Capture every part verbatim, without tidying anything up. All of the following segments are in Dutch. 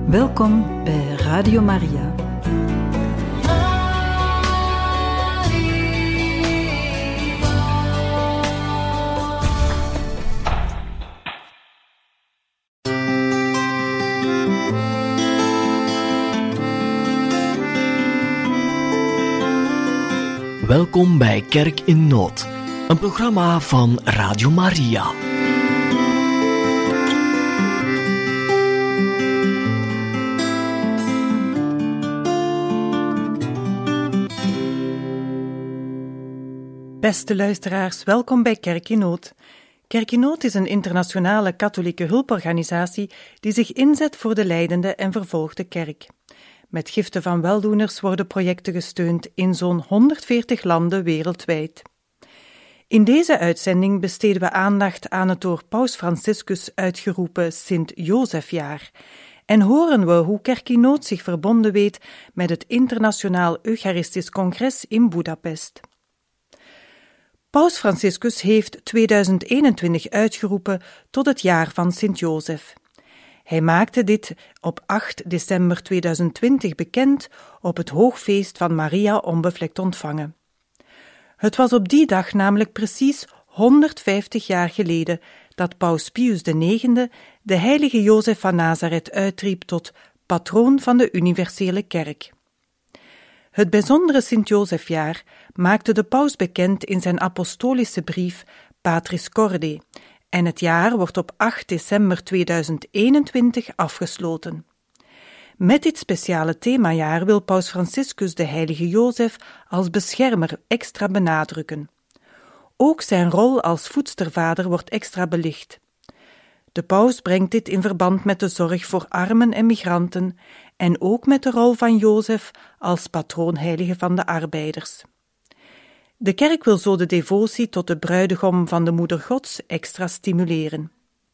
Welkom bij Radio Maria. Welkom bij Kerk in Nood, een programma van Radio Maria. Beste luisteraars, welkom bij Kerk in Nood. Kerk in Nood is een internationale katholieke hulporganisatie die zich inzet voor de lijdende en vervolgde kerk. Met giften van weldoeners worden projecten gesteund in zo'n honderdveertig landen wereldwijd. In deze uitzending besteden we aandacht aan het door Paus Franciscus uitgeroepen Sint-Jozefjaar en horen we hoe Kerk in Nood zich verbonden weet met het Internationaal Eucharistisch Congres in Budapest. Paus Franciscus heeft tweeduizend eenentwintig uitgeroepen tot het jaar van Sint-Jozef. Hij maakte dit op acht december tweeduizend twintig bekend op het hoogfeest van Maria onbevlekt ontvangen. Het was op die dag namelijk precies honderdvijftig jaar geleden dat Paus Pius de negende de heilige Jozef van Nazareth uitriep tot patroon van de universele kerk. Het bijzondere Sint-Jozefjaar maakte de paus bekend in zijn apostolische brief Patris Corde en het jaar wordt op acht december tweeduizend eenentwintig afgesloten. Met dit speciale themajaar wil Paus Franciscus de heilige Jozef als beschermer extra benadrukken. Ook zijn rol als voedstervader wordt extra belicht. De paus brengt dit in verband met de zorg voor armen en migranten en ook met de rol van Jozef als patroonheilige van de arbeiders. De kerk wil zo de devotie tot de bruidegom van de Moeder Gods extra stimuleren.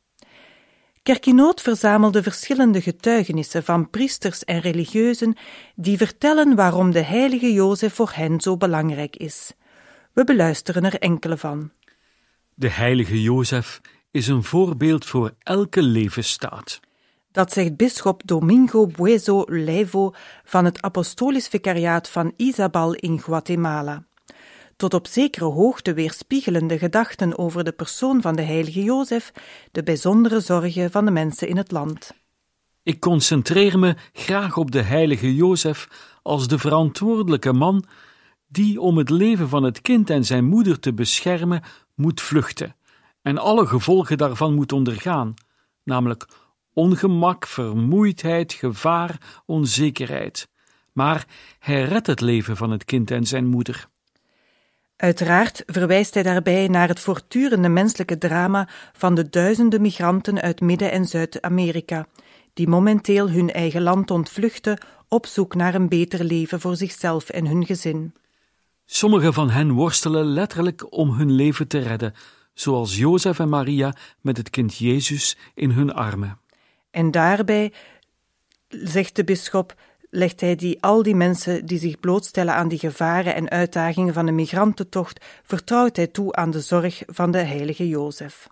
Kerk in Nood verzamelde verschillende getuigenissen van priesters en religieuzen die vertellen waarom de heilige Jozef voor hen zo belangrijk is. We beluisteren er enkele van. De heilige Jozef is een voorbeeld voor elke levensstaat. Dat zegt bisschop Domingo Bueso Leivo van het apostolisch vicariaat van Izabal in Guatemala. Tot op zekere hoogte weerspiegelen de gedachten over de persoon van de heilige Jozef de bijzondere zorgen van de mensen in het land. Ik concentreer me graag op de heilige Jozef als de verantwoordelijke man die om het leven van het kind en zijn moeder te beschermen moet vluchten en alle gevolgen daarvan moet ondergaan, namelijk ongemak, vermoeidheid, gevaar, onzekerheid. Maar hij redt het leven van het kind en zijn moeder. Uiteraard verwijst hij daarbij naar het voortdurende menselijke drama van de duizenden migranten uit Midden- en Zuid-Amerika, die momenteel hun eigen land ontvluchten op zoek naar een beter leven voor zichzelf en hun gezin. Sommigen van hen worstelen letterlijk om hun leven te redden, zoals Jozef en Maria met het kind Jezus in hun armen. En daarbij, zegt de bisschop, legt hij die, al die mensen die zich blootstellen aan die gevaren en uitdagingen van de migrantentocht, vertrouwt hij toe aan de zorg van de heilige Jozef.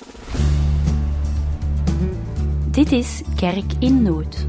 Dit is Kerk in Nood.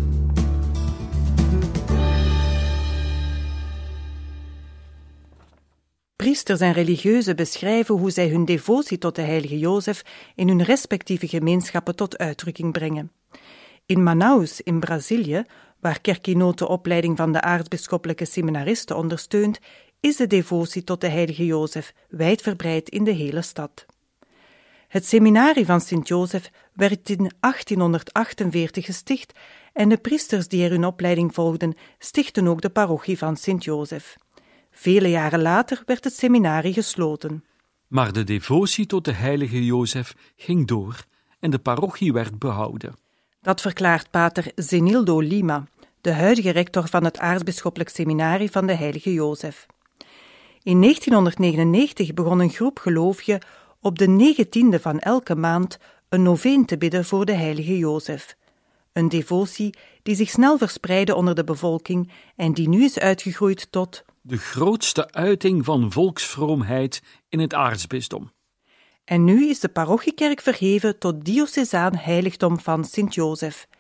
Priesters en religieuzen beschrijven hoe zij hun devotie tot de heilige Jozef in hun respectieve gemeenschappen tot uitdrukking brengen. In Manaus in Brazilië, waar Kerk in Nood de opleiding van de aartsbisschoppelijke seminaristen ondersteunt, is de devotie tot de heilige Jozef wijdverbreid in de hele stad. Het seminarie van Sint-Jozef werd in achttienhonderdachtenveertig gesticht en de priesters die er hun opleiding volgden stichtten ook de parochie van Sint-Jozef. Vele jaren later werd het seminarie gesloten. Maar de devotie tot de heilige Jozef ging door en de parochie werd behouden. Dat verklaart pater Zenildo Lima, de huidige rector van het aartsbisschoppelijk seminarie van de heilige Jozef. In negentienhonderdnegenennegentig begon een groep gelovigen op de negentiende van elke maand een noveen te bidden voor de heilige Jozef. Een devotie die zich snel verspreidde onder de bevolking en die nu is uitgegroeid tot de grootste uiting van volksvroomheid in het aartsbisdom. En nu is de parochiekerk verheven tot diocesaan heiligdom van Sint-Jozef.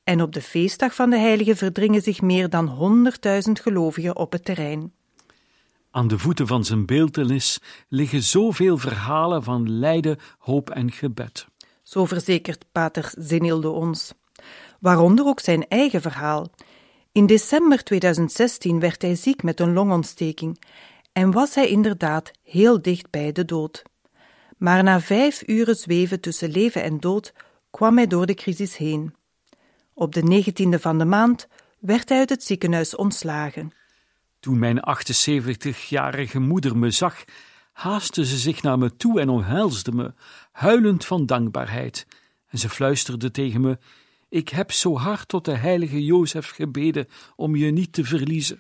En op de feestdag van de heilige verdringen zich meer dan honderdduizend gelovigen op het terrein. Aan de voeten van zijn beeltenis liggen zoveel verhalen van lijden, hoop en gebed. Zo verzekert pater Zenilde ons. Waaronder ook zijn eigen verhaal. In december tweeduizend zestien werd hij ziek met een longontsteking en was hij inderdaad heel dicht bij de dood. Maar na vijf uren zweven tussen leven en dood kwam hij door de crisis heen. Op de negentiende van de maand werd hij uit het ziekenhuis ontslagen. Toen mijn achtenzeventigjarige moeder me zag, haastte ze zich naar me toe en omhelsde me, huilend van dankbaarheid. En ze fluisterde tegen me: ik heb zo hard tot de heilige Jozef gebeden om je niet te verliezen.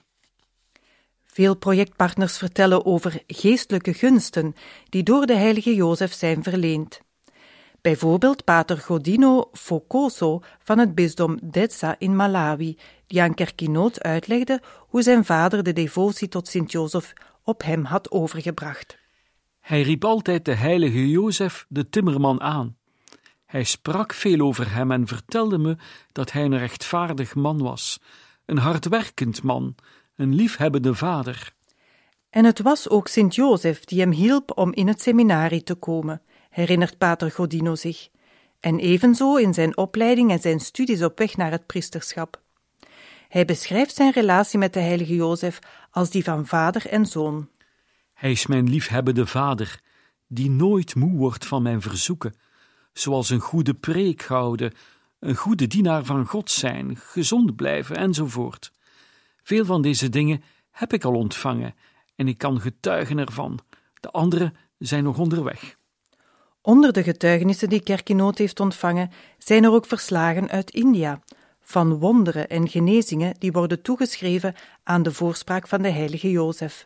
Veel projectpartners vertellen over geestelijke gunsten die door de heilige Jozef zijn verleend. Bijvoorbeeld pater Godino Focoso van het bisdom Dedza in Malawi, die aan Kerkinoot uitlegde hoe zijn vader de devotie tot Sint-Jozef op hem had overgebracht. Hij riep altijd de heilige Jozef de timmerman aan. Hij sprak veel over hem en vertelde me dat hij een rechtvaardig man was, een hardwerkend man, een liefhebbende vader. En het was ook Sint-Jozef die hem hielp om in het seminarie te komen, herinnert pater Godino zich, en evenzo in zijn opleiding en zijn studies op weg naar het priesterschap. Hij beschrijft zijn relatie met de heilige Jozef als die van vader en zoon. Hij is mijn liefhebbende vader, die nooit moe wordt van mijn verzoeken, zoals een goede preek houden, een goede dienaar van God zijn, gezond blijven enzovoort. Veel van deze dingen heb ik al ontvangen en ik kan getuigen ervan. De andere zijn nog onderweg. Onder de getuigenissen die Kerkinoot heeft ontvangen zijn er ook verslagen uit India, van wonderen en genezingen die worden toegeschreven aan de voorspraak van de heilige Jozef.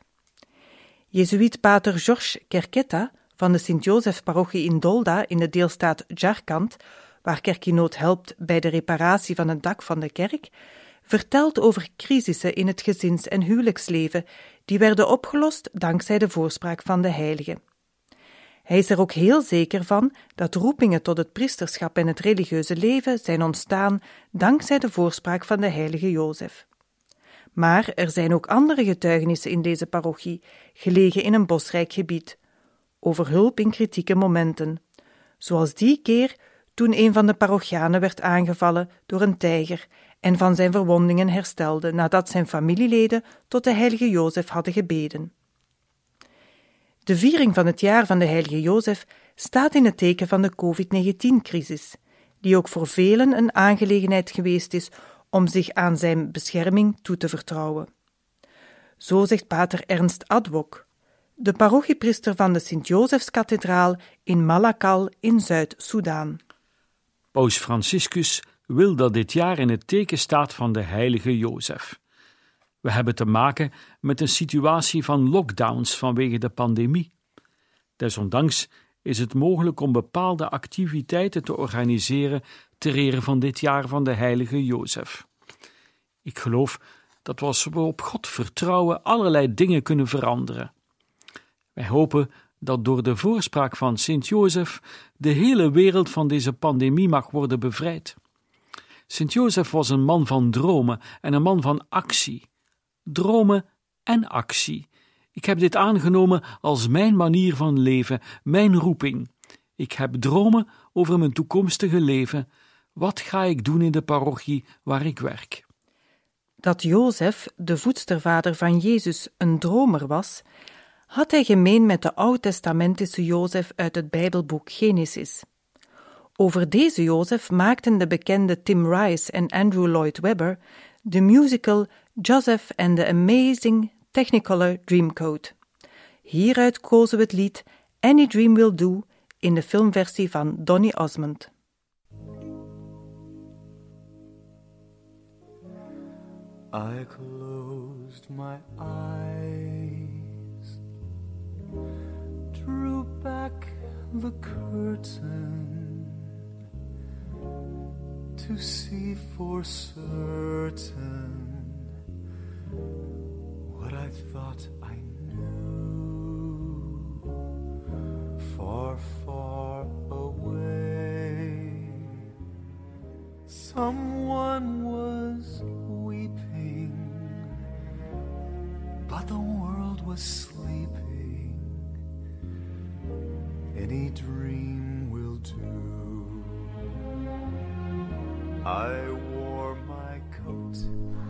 Jezuïet pater Georges Kerketa van de Sint-Jozef-parochie in Dolda in de deelstaat Jharkhand, waar Kerkinoot helpt bij de reparatie van het dak van de kerk, vertelt over crisissen in het gezins- en huwelijksleven die werden opgelost dankzij de voorspraak van de heilige. Hij is er ook heel zeker van dat roepingen tot het priesterschap en het religieuze leven zijn ontstaan dankzij de voorspraak van de heilige Jozef. Maar er zijn ook andere getuigenissen in deze parochie, gelegen in een bosrijk gebied, over hulp in kritieke momenten, zoals die keer toen een van de parochianen werd aangevallen door een tijger en van zijn verwondingen herstelde nadat zijn familieleden tot de heilige Jozef hadden gebeden. De viering van het jaar van de heilige Jozef staat in het teken van de covid negentien-crisis, die ook voor velen een aangelegenheid geweest is om zich aan zijn bescherming toe te vertrouwen. Zo zegt pater Ernst Adwok, de parochiepriester van de Sint-Jozefskathedraal in Malakal in Zuid-Soedan. Paus Franciscus wil dat dit jaar in het teken staat van de heilige Jozef. We hebben te maken met een situatie van lockdowns vanwege de pandemie. Desondanks is het mogelijk om bepaalde activiteiten te organiseren ter ere van dit jaar van de heilige Jozef. Ik geloof dat als we op God vertrouwen allerlei dingen kunnen veranderen. Wij hopen dat door de voorspraak van Sint-Jozef de hele wereld van deze pandemie mag worden bevrijd. Sint-Jozef was een man van dromen en een man van actie. Dromen en actie. Ik heb dit aangenomen als mijn manier van leven, mijn roeping. Ik heb dromen over mijn toekomstige leven. Wat ga ik doen in de parochie waar ik werk? Dat Jozef, de voedstervader van Jezus, een dromer was, had hij gemeen met de oud-testamentische Jozef uit het Bijbelboek Genesis. Over deze Jozef maakten de bekende Tim Rice en Andrew Lloyd Webber de musical Joseph and the Amazing Technicolor Dreamcoat. Hieruit kozen we het lied Any Dream Will Do in de filmversie van Donny Osmond. I closed my eyes, drew back the curtain to see for certain what I thought I knew, far, far away. So someone was weeping, but the world was sleeping. Any dream will do. I wore my coat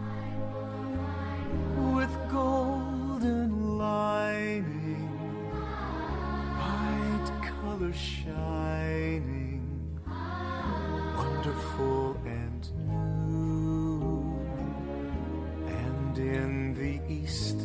with golden lining, bright colors shining, wonderful and new. And in the east,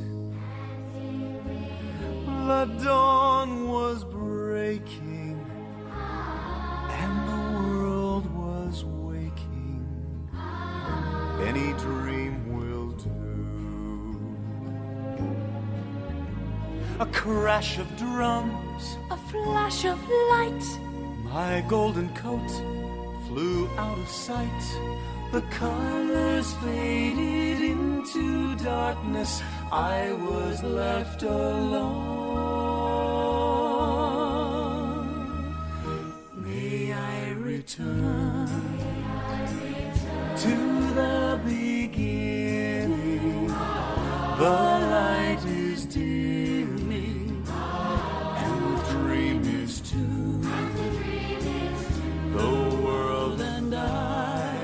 the dawn was breaking, and the world was waking. Any dream will do. A crash of drums, a flash of light. my golden coat flew out of sight. The colors faded into darkness. I was left alone. May I return to the beginning. The light is dimming, and the dream is too. The world and I,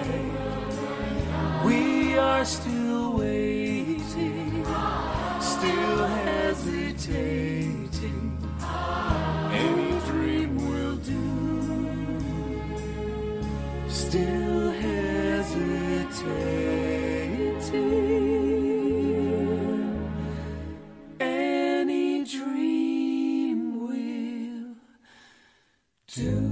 we are still waiting, still hesitating. Any dream will do. Still hesitating. Any dream will do.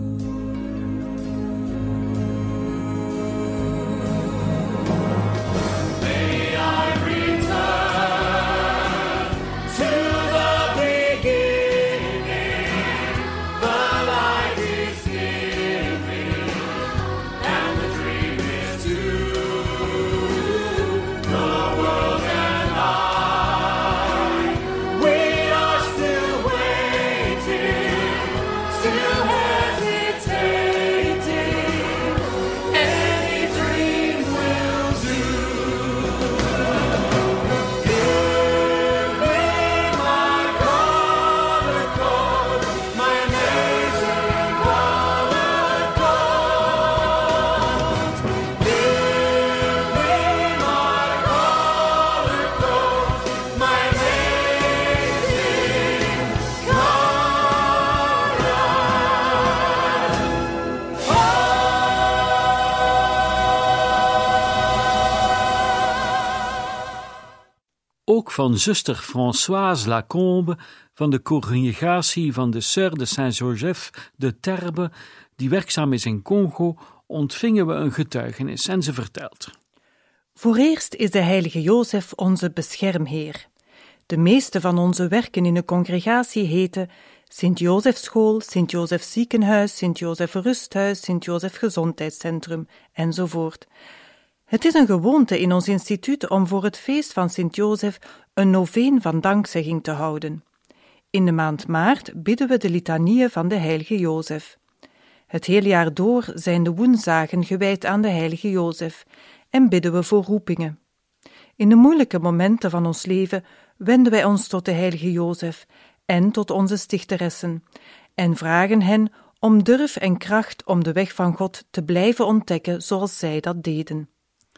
Ook van zuster Françoise Lacombe van de congregatie van de Sœurs de Saint-Joseph de Terbe, die werkzaam is in Congo, ontvingen we een getuigenis en ze vertelt. Vooreerst is de heilige Jozef onze beschermheer. De meeste van onze werken in de congregatie heten Sint-Jozef School, Sint-Jozef Ziekenhuis, Sint-Jozef Rusthuis, Sint-Jozef Gezondheidscentrum enzovoort. Het is een gewoonte in ons instituut om voor het feest van Sint-Jozef een noveen van dankzegging te houden. In de maand maart bidden we de litanieën van de heilige Jozef. Het hele jaar door zijn de woensdagen gewijd aan de heilige Jozef en bidden we voor roepingen. In de moeilijke momenten van ons leven wenden wij ons tot de heilige Jozef en tot onze stichteressen en vragen hen om durf en kracht om de weg van God te blijven ontdekken zoals zij dat deden.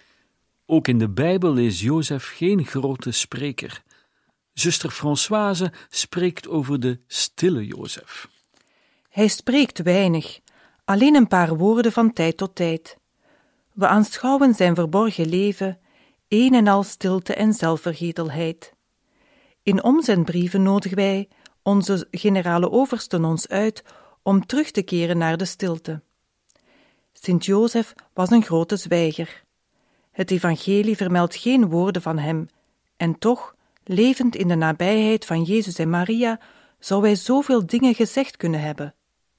Ook in de Bijbel is Jozef geen grote spreker. Zuster Françoise spreekt over de stille Jozef. Hij spreekt weinig, alleen een paar woorden van tijd tot tijd. We aanschouwen zijn verborgen leven, een en al stilte en zelfvergetelheid. In omzendbrieven nodigen wij onze generale oversten ons uit om terug te keren naar de stilte. Sint-Jozef was een grote zwijger. Het evangelie vermeldt geen woorden van hem, en toch, levend in de nabijheid van Jezus en Maria, zou hij zoveel dingen gezegd kunnen hebben.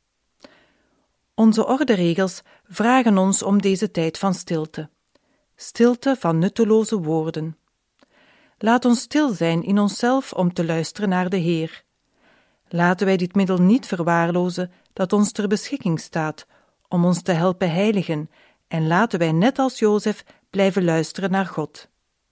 Onze orderegels vragen ons om deze tijd van stilte. Stilte van nutteloze woorden. Laat ons stil zijn in onszelf om te luisteren naar de Heer. Laten wij dit middel niet verwaarlozen dat ons ter beschikking staat, om ons te helpen heiligen en laten wij net als Jozef blijven luisteren naar God.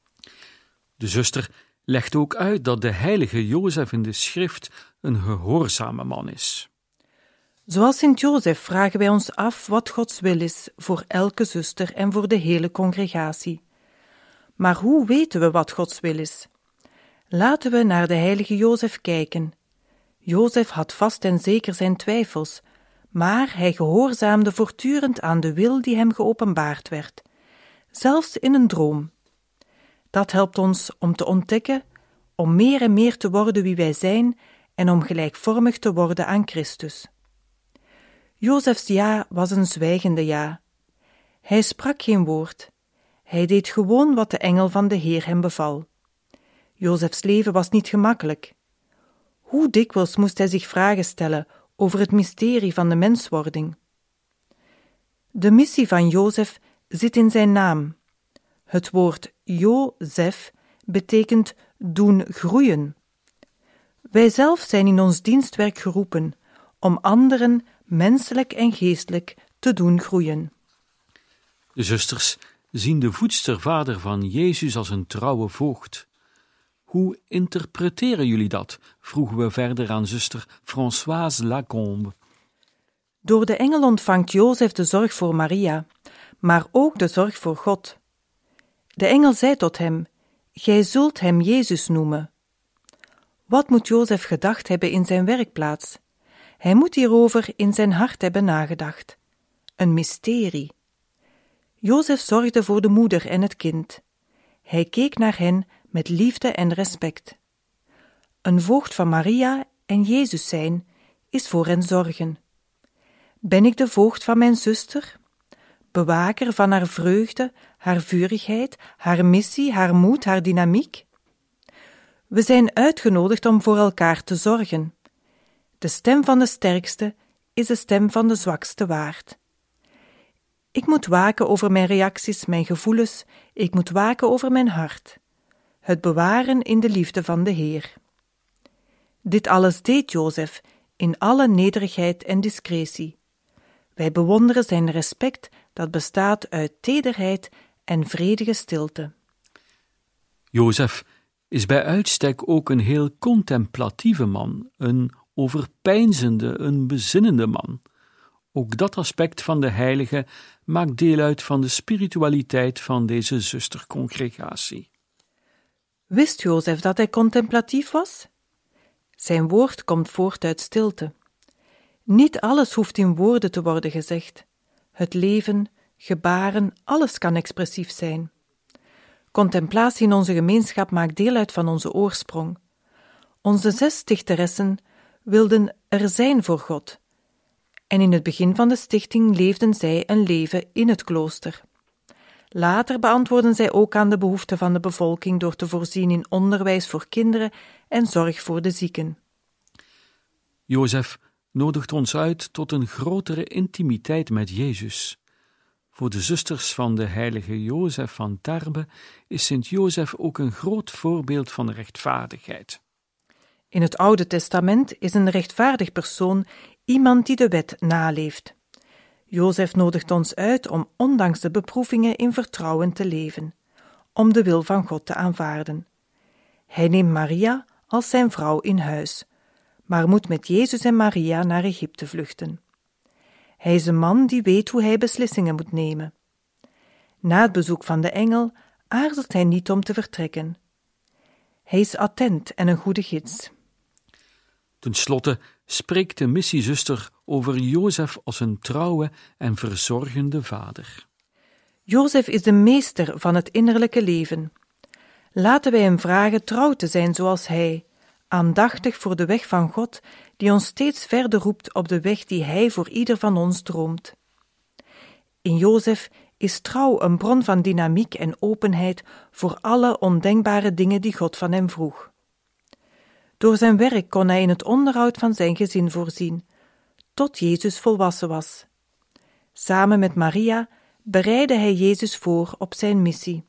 De zuster legt ook uit dat de heilige Jozef in de schrift een gehoorzame man is. Zoals Sint Jozef vragen wij ons af wat Gods wil is voor elke zuster en voor de hele congregatie. Maar hoe weten we wat Gods wil is? Laten we naar de heilige Jozef kijken. Jozef had vast en zeker zijn twijfels, maar hij gehoorzaamde voortdurend aan de wil die hem geopenbaard werd, zelfs in een droom. Dat helpt ons om te ontdekken, om meer en meer te worden wie wij zijn en om gelijkvormig te worden aan Christus. Jozefs ja was een zwijgende ja. Hij sprak geen woord. Hij deed gewoon wat de engel van de Heer hem beval. Jozefs leven was niet gemakkelijk. Hoe dikwijls moest hij zich vragen stellen over het mysterie van de menswording. De missie van Jozef zit in zijn naam. Het woord Jozef betekent doen groeien. Wij zelf zijn in ons dienstwerk geroepen om anderen menselijk en geestelijk te doen groeien. De zusters zien de voedstervader van Jezus als een trouwe voogd. Hoe interpreteren jullie dat? Vroegen we verder aan zuster Françoise Lacombe. Door de engel ontvangt Jozef de zorg voor Maria, maar ook de zorg voor God. De engel zei tot hem: Gij zult hem Jezus noemen. Wat moet Jozef gedacht hebben in zijn werkplaats? Hij moet hierover in zijn hart hebben nagedacht. Een mysterie. Jozef zorgde voor de moeder en het kind. Hij keek naar hen met liefde en respect. Een voogd van Maria en Jezus zijn is voor hen zorgen. Ben ik de voogd van mijn zuster? Bewaker van haar vreugde, haar vurigheid, haar missie, haar moed, haar dynamiek? We zijn uitgenodigd om voor elkaar te zorgen. De stem van de sterkste is de stem van de zwakste waard. Ik moet waken over mijn reacties, mijn gevoelens, ik moet waken over mijn hart. Het bewaren in de liefde van de Heer. Dit alles deed Jozef in alle nederigheid en discretie. Wij bewonderen zijn respect dat bestaat uit tederheid en vredige stilte. Jozef is bij uitstek ook een heel contemplatieve man, een overpeinzende, een bezinnende man. Ook dat aspect van de heilige maakt deel uit van de spiritualiteit van deze zustercongregatie. Wist Jozef dat hij contemplatief was? Zijn woord komt voort uit stilte. Niet alles hoeft in woorden te worden gezegd. Het leven, gebaren, alles kan expressief zijn. Contemplatie in onze gemeenschap maakt deel uit van onze oorsprong. Onze zes stichteressen wilden er zijn voor God. En in het begin van de stichting leefden zij een leven in het klooster. Later beantwoordden zij ook aan de behoeften van de bevolking door te voorzien in onderwijs voor kinderen en zorg voor de zieken. Jozef nodigt ons uit tot een grotere intimiteit met Jezus. Voor de zusters van de heilige Jozef van Tarbes is Sint Jozef ook een groot voorbeeld van rechtvaardigheid. In het Oude Testament is een rechtvaardig persoon iemand die de wet naleeft. Jozef nodigt ons uit om ondanks de beproevingen in vertrouwen te leven, om de wil van God te aanvaarden. Hij neemt Maria als zijn vrouw in huis, maar moet met Jezus en Maria naar Egypte vluchten. Hij is een man die weet hoe hij beslissingen moet nemen. Na het bezoek van de engel aarzelt hij niet om te vertrekken. Hij is attent en een goede gids. Ten slotte spreekt de missiezuster over Jozef als een trouwe en verzorgende vader. Jozef is de meester van het innerlijke leven. Laten wij hem vragen trouw te zijn zoals hij, aandachtig voor de weg van God, die ons steeds verder roept op de weg die hij voor ieder van ons droomt. In Jozef is trouw een bron van dynamiek en openheid voor alle ondenkbare dingen die God van hem vroeg. Door zijn werk kon hij in het onderhoud van zijn gezin voorzien, tot Jezus volwassen was. Samen met Maria bereidde hij Jezus voor op zijn missie.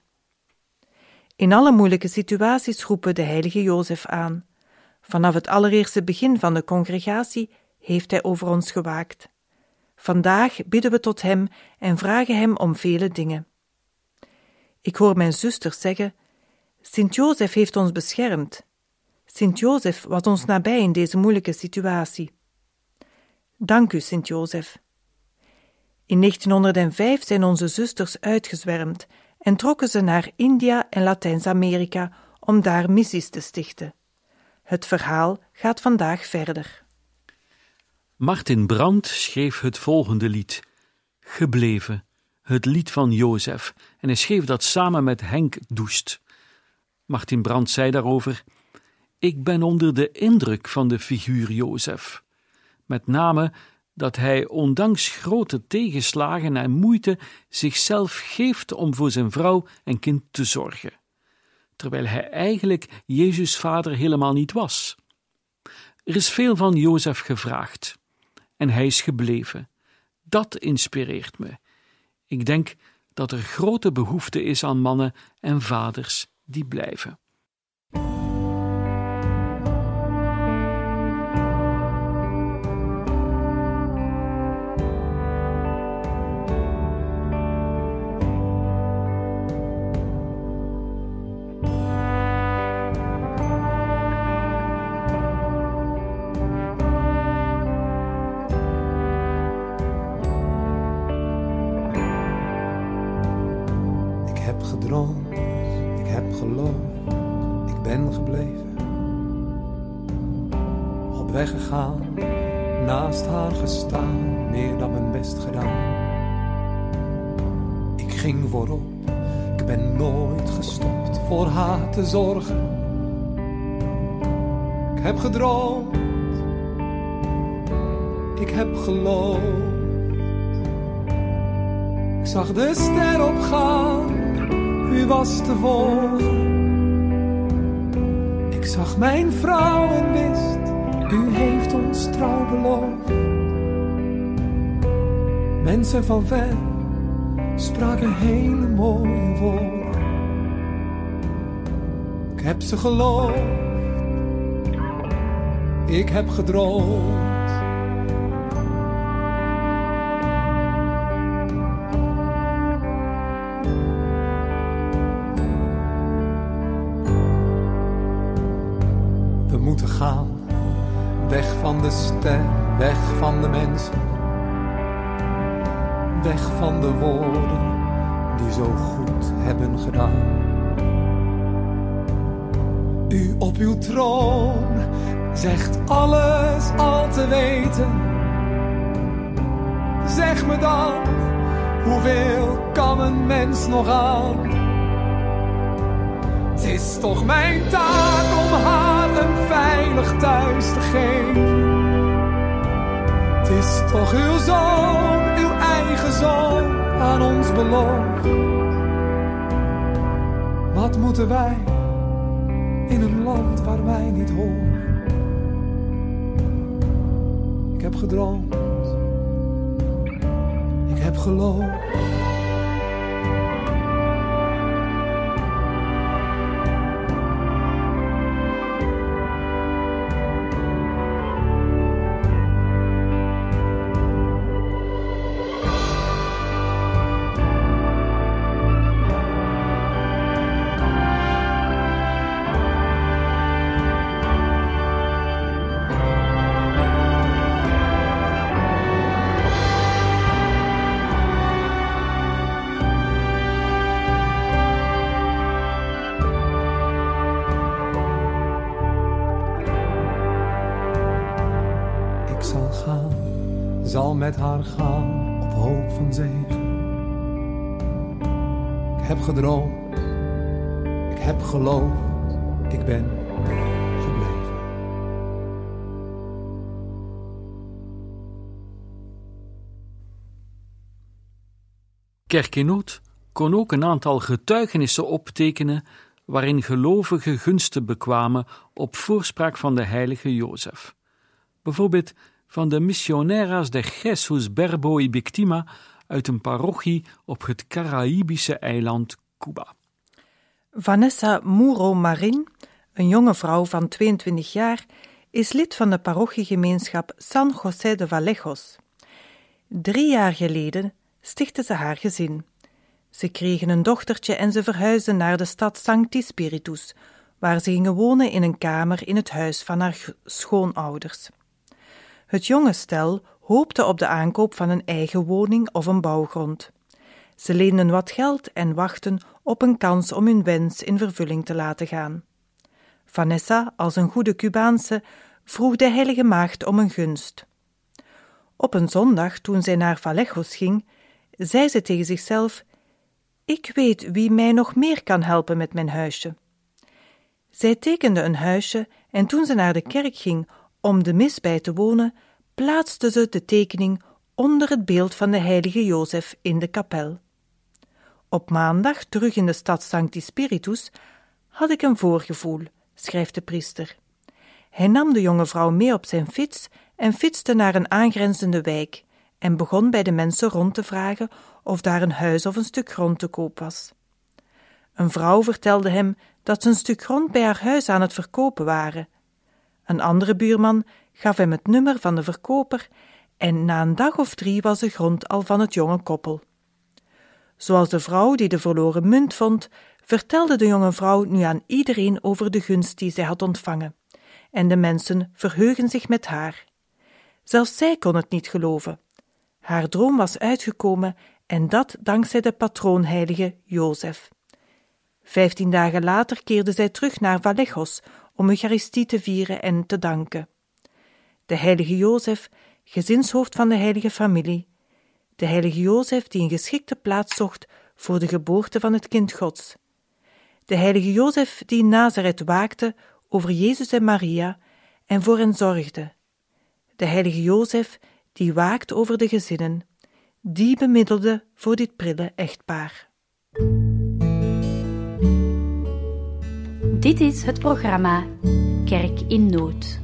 In alle moeilijke situaties roepen de heilige Jozef aan. Vanaf het allereerste begin van de congregatie heeft hij over ons gewaakt. Vandaag bidden we tot Hem en vragen Hem om vele dingen. Ik hoor mijn zusters zeggen: Sint-Jozef heeft ons beschermd. Sint-Jozef was ons nabij in deze moeilijke situatie. Dank u, Sint-Jozef. In negentienhonderdvijf zijn onze zusters uitgezwermd en trokken ze naar India en Latijns-Amerika om daar missies te stichten. Het verhaal gaat vandaag verder. Martin Brandt schreef het volgende lied, Gebleven, het lied van Jozef, en hij schreef dat samen met Henk Doest. Martin Brandt zei daarover: Ik ben onder de indruk van de figuur Jozef. Met name dat hij ondanks grote tegenslagen en moeite zichzelf geeft om voor zijn vrouw en kind te zorgen, terwijl hij eigenlijk Jezus' vader helemaal niet was. Er is veel van Jozef gevraagd en hij is gebleven. Dat inspireert me. Ik denk dat er grote behoefte is aan mannen en vaders die blijven. Gedroomd, ik heb geloofd, ik ben gebleven. Op weg gegaan, naast haar gestaan, meer dan mijn best gedaan. Ik ging voorop, ik ben nooit gestopt voor haar te zorgen. Ik heb gedroomd, ik heb geloofd. Ik zag de ster opgaan, u was te volgen. Ik zag mijn vrouw en wist, u heeft ons trouw beloofd. Mensen van ver spraken hele mooie woorden. Ik heb ze geloofd, ik heb gedroomd. Gaan, weg van de ster, weg van de mensen, weg van de woorden die zo goed hebben gedaan. U op uw troon zegt alles al te weten. Zeg me dan, hoeveel kan een mens nog aan? Het is toch mijn taak om haar een veilig thuis te geven. Het is toch uw zoon, uw eigen zoon, aan ons beloofd. Wat moeten wij in een land waar wij niet horen? Ik heb gedroomd, ik heb geloofd. Zal met haar gaan op hoop van zegen. Ik heb gedroomd, ik heb geloofd, ik ben gebleven. Kerk in Nood kon ook een aantal getuigenissen optekenen waarin gelovigen gunsten bekwamen op voorspraak van de heilige Jozef. Bijvoorbeeld van de Misioneras de Jesus Verbo y Victima uit een parochie op het Caraïbische eiland Cuba. Vanessa Muro Marin, een jonge vrouw van tweeëntwintig jaar, is lid van de parochiegemeenschap San José de Vallejos. Drie jaar geleden stichtte ze haar gezin. Ze kregen een dochtertje en ze verhuisden naar de stad Sancti Spiritus, waar ze gingen wonen in een kamer in het huis van haar schoonouders. Het jonge stel hoopte op de aankoop van een eigen woning of een bouwgrond. Ze leenden wat geld en wachten op een kans om hun wens in vervulling te laten gaan. Vanessa, als een goede Cubaanse, vroeg de heilige maagd om een gunst. Op een zondag, toen zij naar Vallejos ging, zei ze tegen zichzelf: ik weet wie mij nog meer kan helpen met mijn huisje. Zij tekende een huisje en toen ze naar de kerk ging om de mis bij te wonen, plaatste ze de tekening onder het beeld van de heilige Jozef in de kapel. Op maandag, terug in de stad Sancti Spiritus, had ik een voorgevoel, schrijft de priester. Hij nam de jonge vrouw mee op zijn fiets en fietste naar een aangrenzende wijk en begon bij de mensen rond te vragen of daar een huis of een stuk grond te koop was. Een vrouw vertelde hem dat ze een stuk grond bij haar huis aan het verkopen waren. Een andere buurman gaf hem het nummer van de verkoper en na een dag of drie was de grond al van het jonge koppel. Zoals de vrouw die de verloren munt vond, vertelde de jonge vrouw nu aan iedereen over de gunst die zij had ontvangen, en de mensen verheugen zich met haar. Zelfs zij kon het niet geloven. Haar droom was uitgekomen en dat dankzij de patroonheilige Jozef. Vijftien dagen later keerde zij terug naar Vallejos om Eucharistie te vieren en te danken. De heilige Jozef, gezinshoofd van de heilige familie, de heilige Jozef die een geschikte plaats zocht voor de geboorte van het kind Gods, de heilige Jozef die in Nazareth waakte over Jezus en Maria en voor hen zorgde, de heilige Jozef die waakt over de gezinnen, die bemiddelde voor dit prille echtpaar. Dit is het programma Kerk in Nood.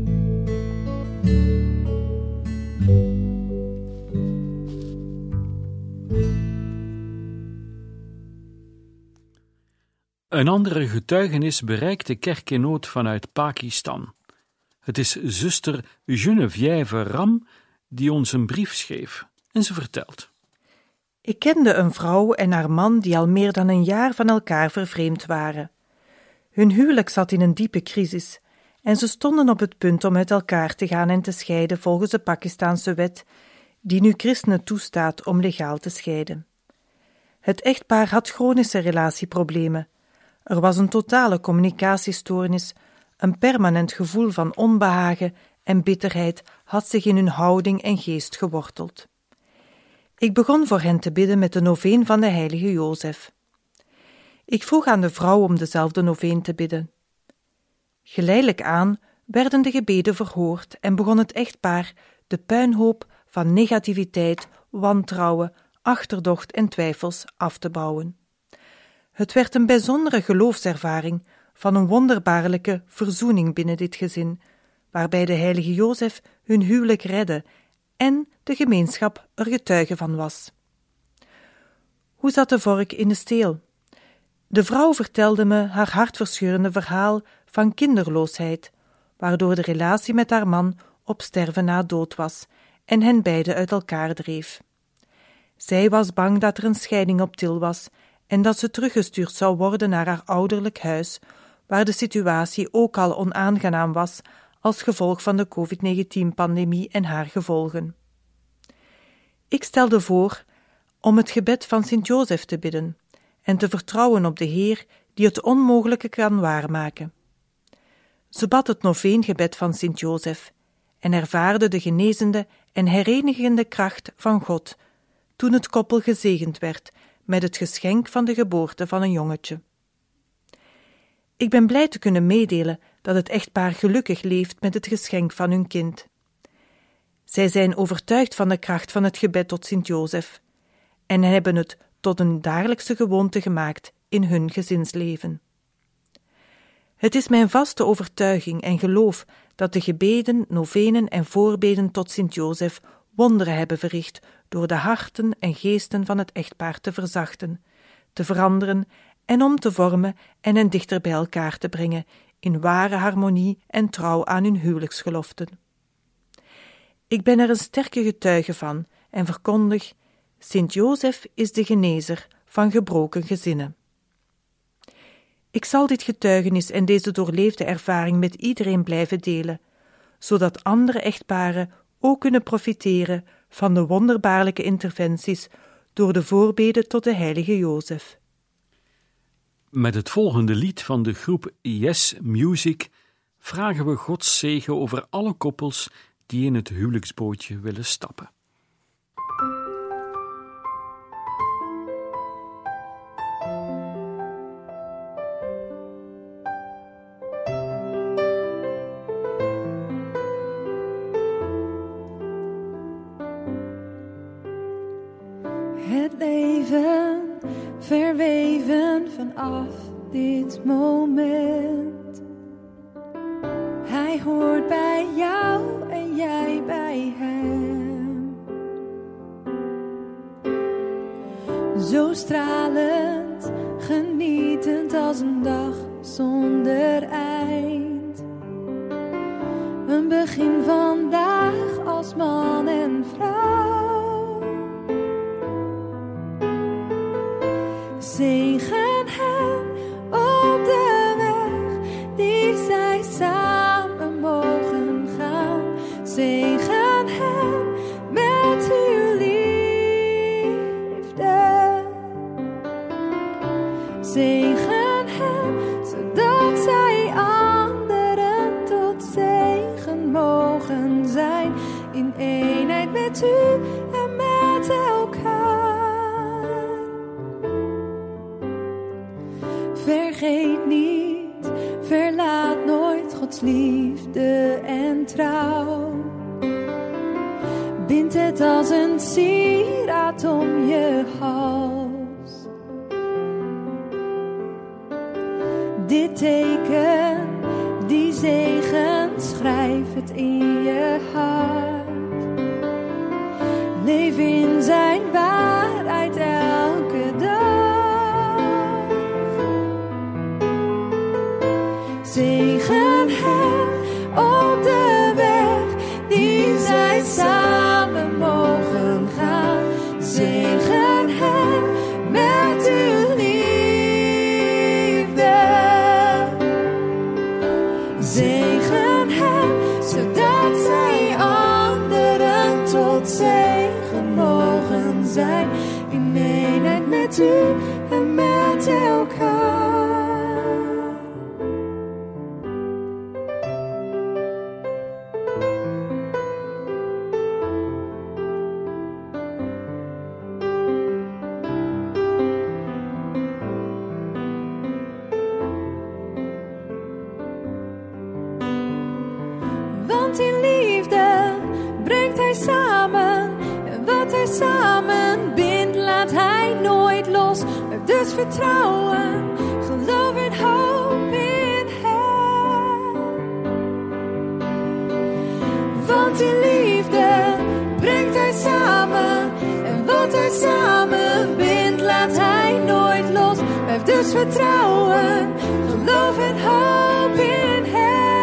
Een andere getuigenis bereikt de Kerk in Nood vanuit Pakistan. Het is zuster Geneviève Ram die ons een brief schreef en ze vertelt. Ik kende een vrouw en haar man die al meer dan een jaar van elkaar vervreemd waren. Hun huwelijk zat in een diepe crisis en ze stonden op het punt om uit elkaar te gaan en te scheiden volgens de Pakistaanse wet, die nu christenen toestaat om legaal te scheiden. Het echtpaar had chronische relatieproblemen. Er was een totale communicatiestoornis, een permanent gevoel van onbehagen en bitterheid had zich in hun houding en geest geworteld. Ik begon voor hen te bidden met de noveen van de heilige Jozef. Ik vroeg aan de vrouw om dezelfde noveen te bidden. Geleidelijk aan werden de gebeden verhoord en begon het echtpaar de puinhoop van negativiteit, wantrouwen, achterdocht en twijfels af te bouwen. Het werd een bijzondere geloofservaring van een wonderbaarlijke verzoening binnen dit gezin, waarbij de heilige Jozef hun huwelijk redde en de gemeenschap er getuige van was. Hoe zat de vork in de steel? De vrouw vertelde me haar hartverscheurende verhaal van kinderloosheid, waardoor de relatie met haar man op sterven na dood was en hen beiden uit elkaar dreef. Zij was bang dat er een scheiding op til was en dat ze teruggestuurd zou worden naar haar ouderlijk huis, waar de situatie ook al onaangenaam was als gevolg van de covid negentien-pandemie en haar gevolgen. Ik stelde voor om het gebed van Sint-Jozef te bidden en te vertrouwen op de Heer die het onmogelijke kan waarmaken. Ze bad het noveengebed van Sint-Jozef en ervaarde de genezende en herenigende kracht van God toen het koppel gezegend werd met het geschenk van de geboorte van een jongetje. Ik ben blij te kunnen meedelen dat het echtpaar gelukkig leeft met het geschenk van hun kind. Zij zijn overtuigd van de kracht van het gebed tot Sint-Jozef en hebben het tot een dagelijkse gewoonte gemaakt in hun gezinsleven. Het is mijn vaste overtuiging en geloof dat de gebeden, novenen en voorbeden tot Sint-Jozef wonderen hebben verricht door de harten en geesten van het echtpaar te verzachten, te veranderen en om te vormen en hen dichter bij elkaar te brengen in ware harmonie en trouw aan hun huwelijksgeloften. Ik ben er een sterke getuige van en verkondig: Sint Jozef is de genezer van gebroken gezinnen. Ik zal dit getuigenis en deze doorleefde ervaring met iedereen blijven delen, zodat andere echtparen ook kunnen profiteren van de wonderbaarlijke interventies door de voorbeden tot de heilige Jozef. Met het volgende lied van de groep Yes Music vragen we Gods zegen over alle koppels die in het huwelijksbootje willen stappen. Het leven verweven vanaf dit moment. Hij hoort bij jou en jij bij hem. Zo stralend, genietend als een dag zonder eind. Een begin vandaag als man en vrouw. Zegen hen op de weg die zij samen mogen gaan. Zegen hen met uw liefde. Zegen hen zodat zij anderen tot zegen mogen zijn. In eenheid met u en met elkaar. Vergeet niet, verlaat nooit Gods liefde en trouw. Bind het als een sieraad om je hals. Dit teken, die zegen, schrijf het in je hart. Leef in zijn waarheid elke dag. Zegen hen op de weg die zij samen mogen gaan. Zegen hen met uw liefde. Zegen hen zodat zij anderen tot zegen mogen zijn. In eenheid met u en met elkaar. Want in liefde brengt hij samen. En wat hij samen bindt, laat hij nooit los. Blijf dus vertrouwen, geloof en hoop in hem. Want in liefde brengt hij samen. En wat hij samen bindt, laat hij nooit los. Blijf dus vertrouwen, geloof en hoop in hem.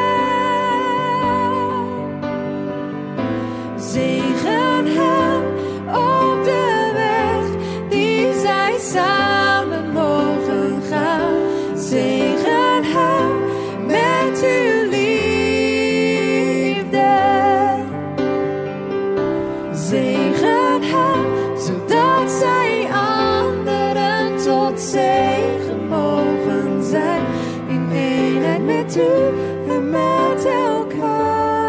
Zegen hen op de weg die zij samen mogen gaan. Zegen hen met uw liefde. Zegen hen zodat zij anderen tot zegen mogen zijn. In eenheid met u en met elkaar.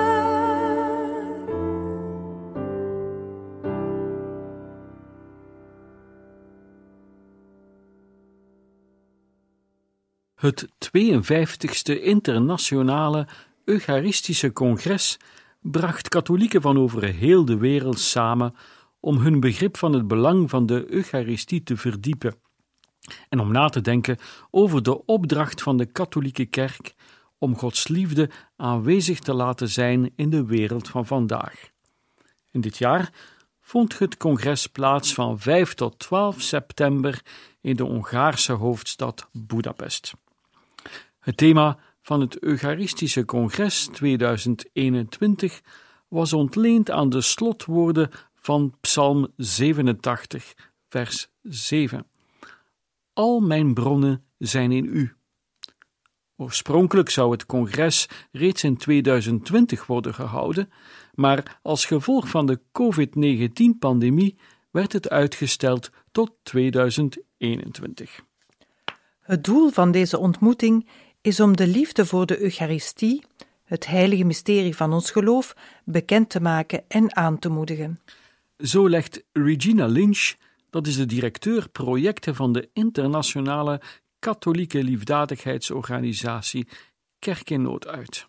Het tweeënvijftigste Internationale Eucharistische Congres bracht katholieken van over heel de wereld samen om hun begrip van het belang van de Eucharistie te verdiepen en om na te denken over de opdracht van de katholieke kerk om Gods liefde aanwezig te laten zijn in de wereld van vandaag. In dit jaar vond het congres plaats van vijf tot twaalf september in de Hongaarse hoofdstad Budapest. Het thema van het Eucharistische Congres tweeduizend eenentwintig was ontleend aan de slotwoorden van Psalm zevenentachtig, vers zeven. Al mijn bronnen zijn in u. Oorspronkelijk zou het congres reeds in tweeduizend twintig worden gehouden, maar als gevolg van de covid negentien-pandemie werd het uitgesteld tot tweeduizend eenentwintig. Het doel van deze ontmoeting is om de liefde voor de Eucharistie, het heilige mysterie van ons geloof, bekend te maken en aan te moedigen. Zo legt Regina Lynch, dat is de directeur projecten van de internationale katholieke liefdadigheidsorganisatie Kerk in Nood uit.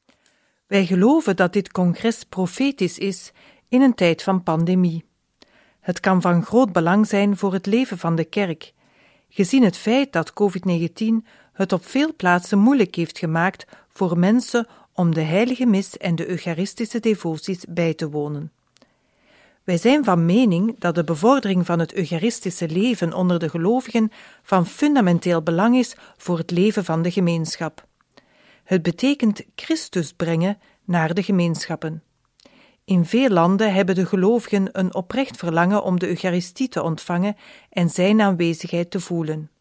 Wij geloven dat dit congres profetisch is in een tijd van pandemie. Het kan van groot belang zijn voor het leven van de kerk, gezien het feit dat covid negentien het op veel plaatsen moeilijk heeft gemaakt voor mensen om de heilige mis en de eucharistische devoties bij te wonen. Wij zijn van mening dat de bevordering van het eucharistische leven onder de gelovigen van fundamenteel belang is voor het leven van de gemeenschap. Het betekent Christus brengen naar de gemeenschappen. In veel landen hebben de gelovigen een oprecht verlangen om de Eucharistie te ontvangen en zijn aanwezigheid te voelen.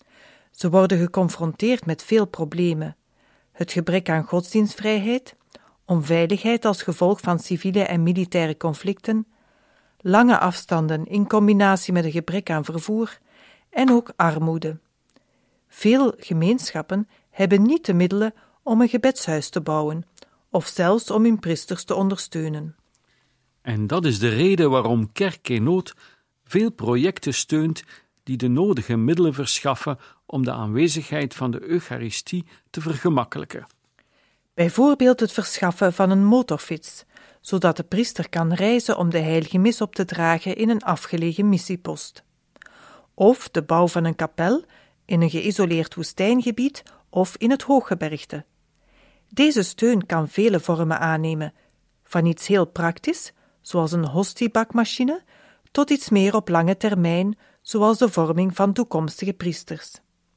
Ze worden geconfronteerd met veel problemen: het gebrek aan godsdienstvrijheid, onveiligheid als gevolg van civiele en militaire conflicten, lange afstanden in combinatie met een gebrek aan vervoer en ook armoede. Veel gemeenschappen hebben niet de middelen om een gebedshuis te bouwen of zelfs om hun priesters te ondersteunen. En dat is de reden waarom Kerk in Nood veel projecten steunt die de nodige middelen verschaffen om de aanwezigheid van de Eucharistie te vergemakkelijken. Bijvoorbeeld het verschaffen van een motorfiets, zodat de priester kan reizen om de heilige mis op te dragen in een afgelegen missiepost. Of de bouw van een kapel in een geïsoleerd woestijngebied of in het hooggebergte. Deze steun kan vele vormen aannemen, van iets heel praktisch, zoals een hostiebakmachine, tot iets meer op lange termijn, zoals de vorming van toekomstige priesters.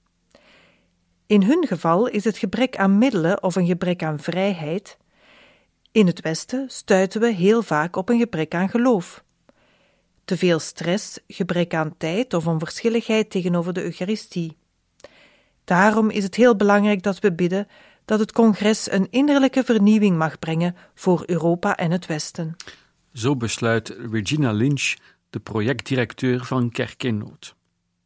In hun geval is het gebrek aan middelen of een gebrek aan vrijheid. In het Westen stuiten we heel vaak op een gebrek aan geloof. Te veel stress, gebrek aan tijd of onverschilligheid tegenover de Eucharistie. Daarom is het heel belangrijk dat we bidden dat het congres een innerlijke vernieuwing mag brengen voor Europa en het Westen. Zo besluit Regina Lynch, de projectdirecteur van Kerk in Nood.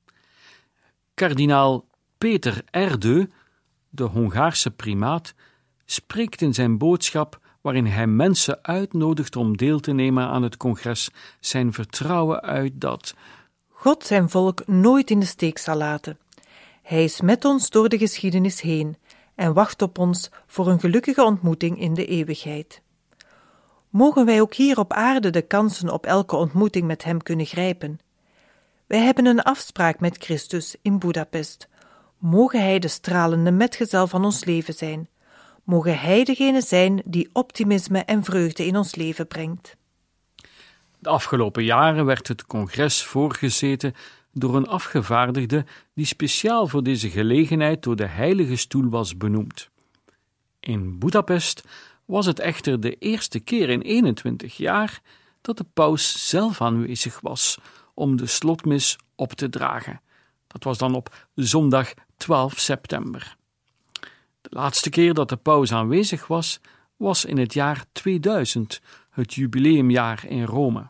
Kardinaal Peter Erdő, de Hongaarse primaat, spreekt in zijn boodschap, waarin hij mensen uitnodigt om deel te nemen aan het congres, zijn vertrouwen uit dat God zijn volk nooit in de steek zal laten. Hij is met ons door de geschiedenis heen en wacht op ons voor een gelukkige ontmoeting in de eeuwigheid. Mogen wij ook hier op aarde de kansen op elke ontmoeting met hem kunnen grijpen. Wij hebben een afspraak met Christus in Budapest. Mogen hij de stralende metgezel van ons leven zijn. Mogen hij degene zijn die optimisme en vreugde in ons leven brengt. De afgelopen jaren werd het congres voorgezeten door een afgevaardigde die speciaal voor deze gelegenheid door de Heilige Stoel was benoemd. In Budapest was het echter de eerste keer in eenentwintig jaar dat de paus zelf aanwezig was om de slotmis op te dragen. Dat was dan op zondag twaalf september. De laatste keer dat de paus aanwezig was, was in het jaar tweeduizend, het jubileumjaar in Rome.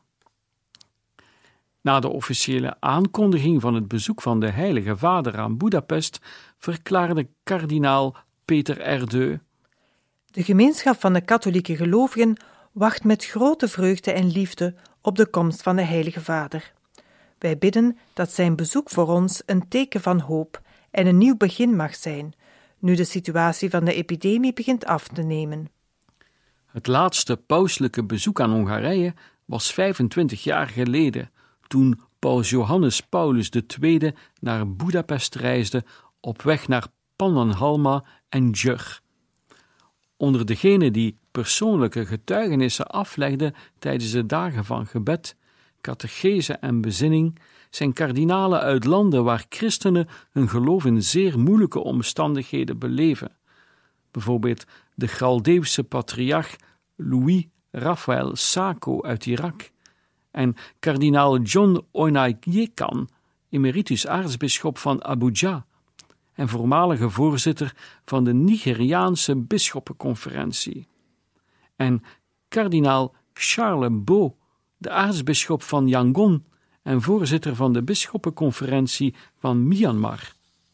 Na de officiële aankondiging van het bezoek van de Heilige Vader aan Budapest verklaarde kardinaal Peter Erdő: De gemeenschap van de katholieke gelovigen wacht met grote vreugde en liefde op de komst van de Heilige Vader. Wij bidden dat zijn bezoek voor ons een teken van hoop en een nieuw begin mag zijn, nu de situatie van de epidemie begint af te nemen. Het laatste pauselijke bezoek aan Hongarije was vijfentwintig jaar geleden, toen paus Johannes Paulus de Tweede naar Budapest reisde op weg naar Pannonhalma en Győr. Onder degenen die persoonlijke getuigenissen aflegden tijdens de dagen van gebed, catechese en bezinning, zijn kardinalen uit landen waar christenen hun geloof in zeer moeilijke omstandigheden beleven. Bijvoorbeeld de Chaldeeuwse patriarch Louis Raphael Sako uit Irak en kardinaal John Onaiyekan, emeritus aartsbisschop van Abuja en voormalige voorzitter van de Nigeriaanse bisschoppenconferentie, en kardinaal Charles Bo, de aartsbisschop van Yangon en voorzitter van de bisschoppenconferentie van Myanmar.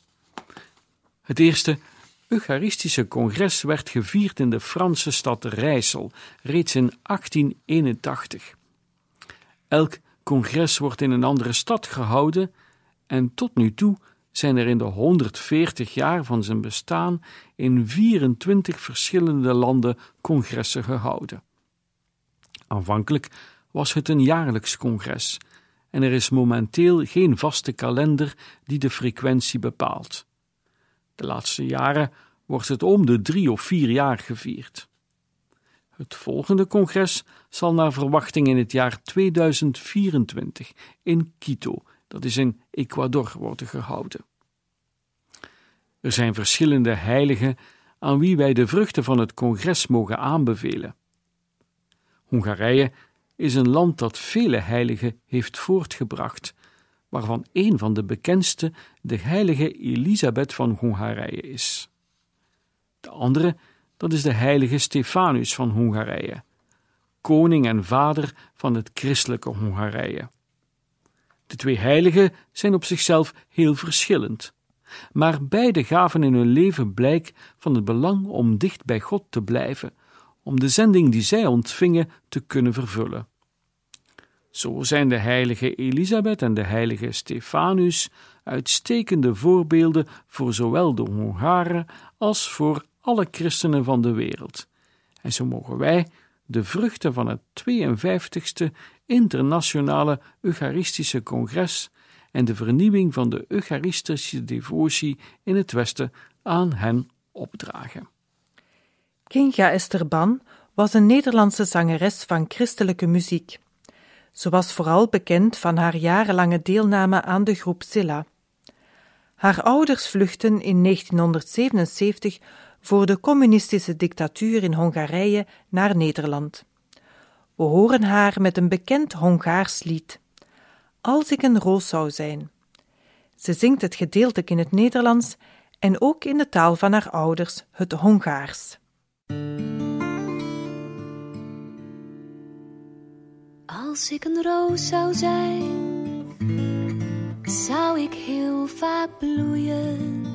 Het eerste Eucharistische congres werd gevierd in de Franse stad Rijssel, reeds in achttien eenentachtig. Elk congres wordt in een andere stad gehouden en tot nu toe zijn er in de honderdveertig jaar van zijn bestaan in vierentwintig verschillende landen congressen gehouden. Aanvankelijk was het een jaarlijks congres en er is momenteel geen vaste kalender die de frequentie bepaalt. De laatste jaren wordt het om de drie of vier jaar gevierd. Het volgende congres zal naar verwachting in het jaar tweeduizend vierentwintig in Quito, dat is in Ecuador, worden gehouden. Er zijn verschillende heiligen aan wie wij de vruchten van het congres mogen aanbevelen. Hongarije is een land dat vele heiligen heeft voortgebracht, waarvan een van de bekendste de heilige Elisabeth van Hongarije is. De andere, dat is de heilige Stefanus van Hongarije, koning en vader van het christelijke Hongarije. De twee heiligen zijn op zichzelf heel verschillend, maar beide gaven in hun leven blijk van het belang om dicht bij God te blijven, om de zending die zij ontvingen te kunnen vervullen. Zo zijn de heilige Elisabeth en de heilige Stefanus uitstekende voorbeelden voor zowel de Hongaren als voor alle christenen van de wereld. En zo mogen wij de vruchten van het tweeënvijftigste Internationale Eucharistische Congres en de vernieuwing van de Eucharistische devotie in het Westen aan hen opdragen. Kinga Esteban was een Nederlandse zangeres van christelijke muziek. Ze was vooral bekend van haar jarenlange deelname aan de groep Silla. Haar ouders vluchtten in negentienhonderdzevenenzeventig voor de communistische dictatuur in Hongarije naar Nederland. We horen haar met een bekend Hongaars lied, Als ik een roos zou zijn. Ze zingt het gedeeltelijk in het Nederlands en ook in de taal van haar ouders, het Hongaars. Als ik een roos zou zijn, zou ik heel vaak bloeien.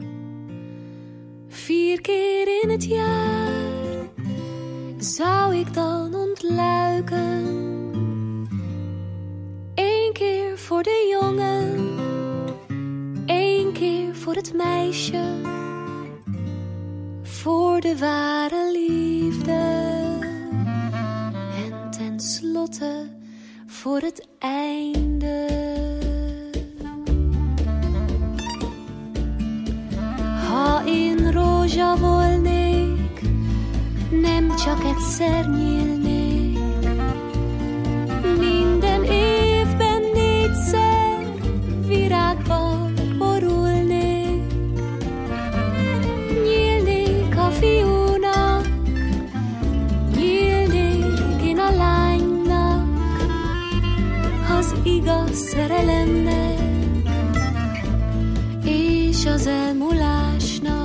Vier keer in het jaar zou ik dan ontluiken. Eén keer voor de jongen, één keer voor het meisje, voor de ware liefde. En tenslotte voor het einde. Ha én rózsa volnék, nem csak egyszer nyílnék. Minden évben négyszer virágban borulnék. Nyílnék a fiúnak, nyílnék én a lánynak, az igaz szerelemnek és az elmúlásnak.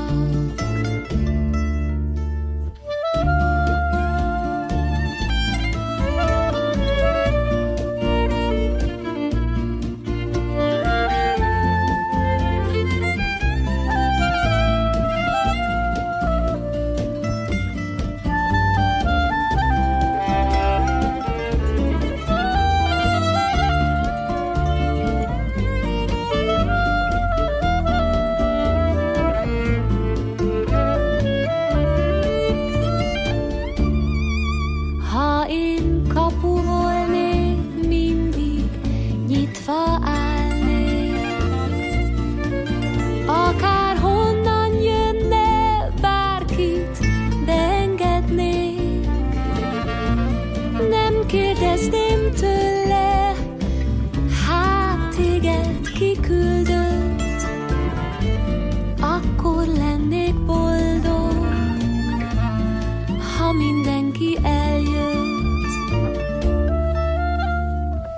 Kérdezném tőle, hát téged kiküldött, akkor lennék boldog, ha mindenki eljött.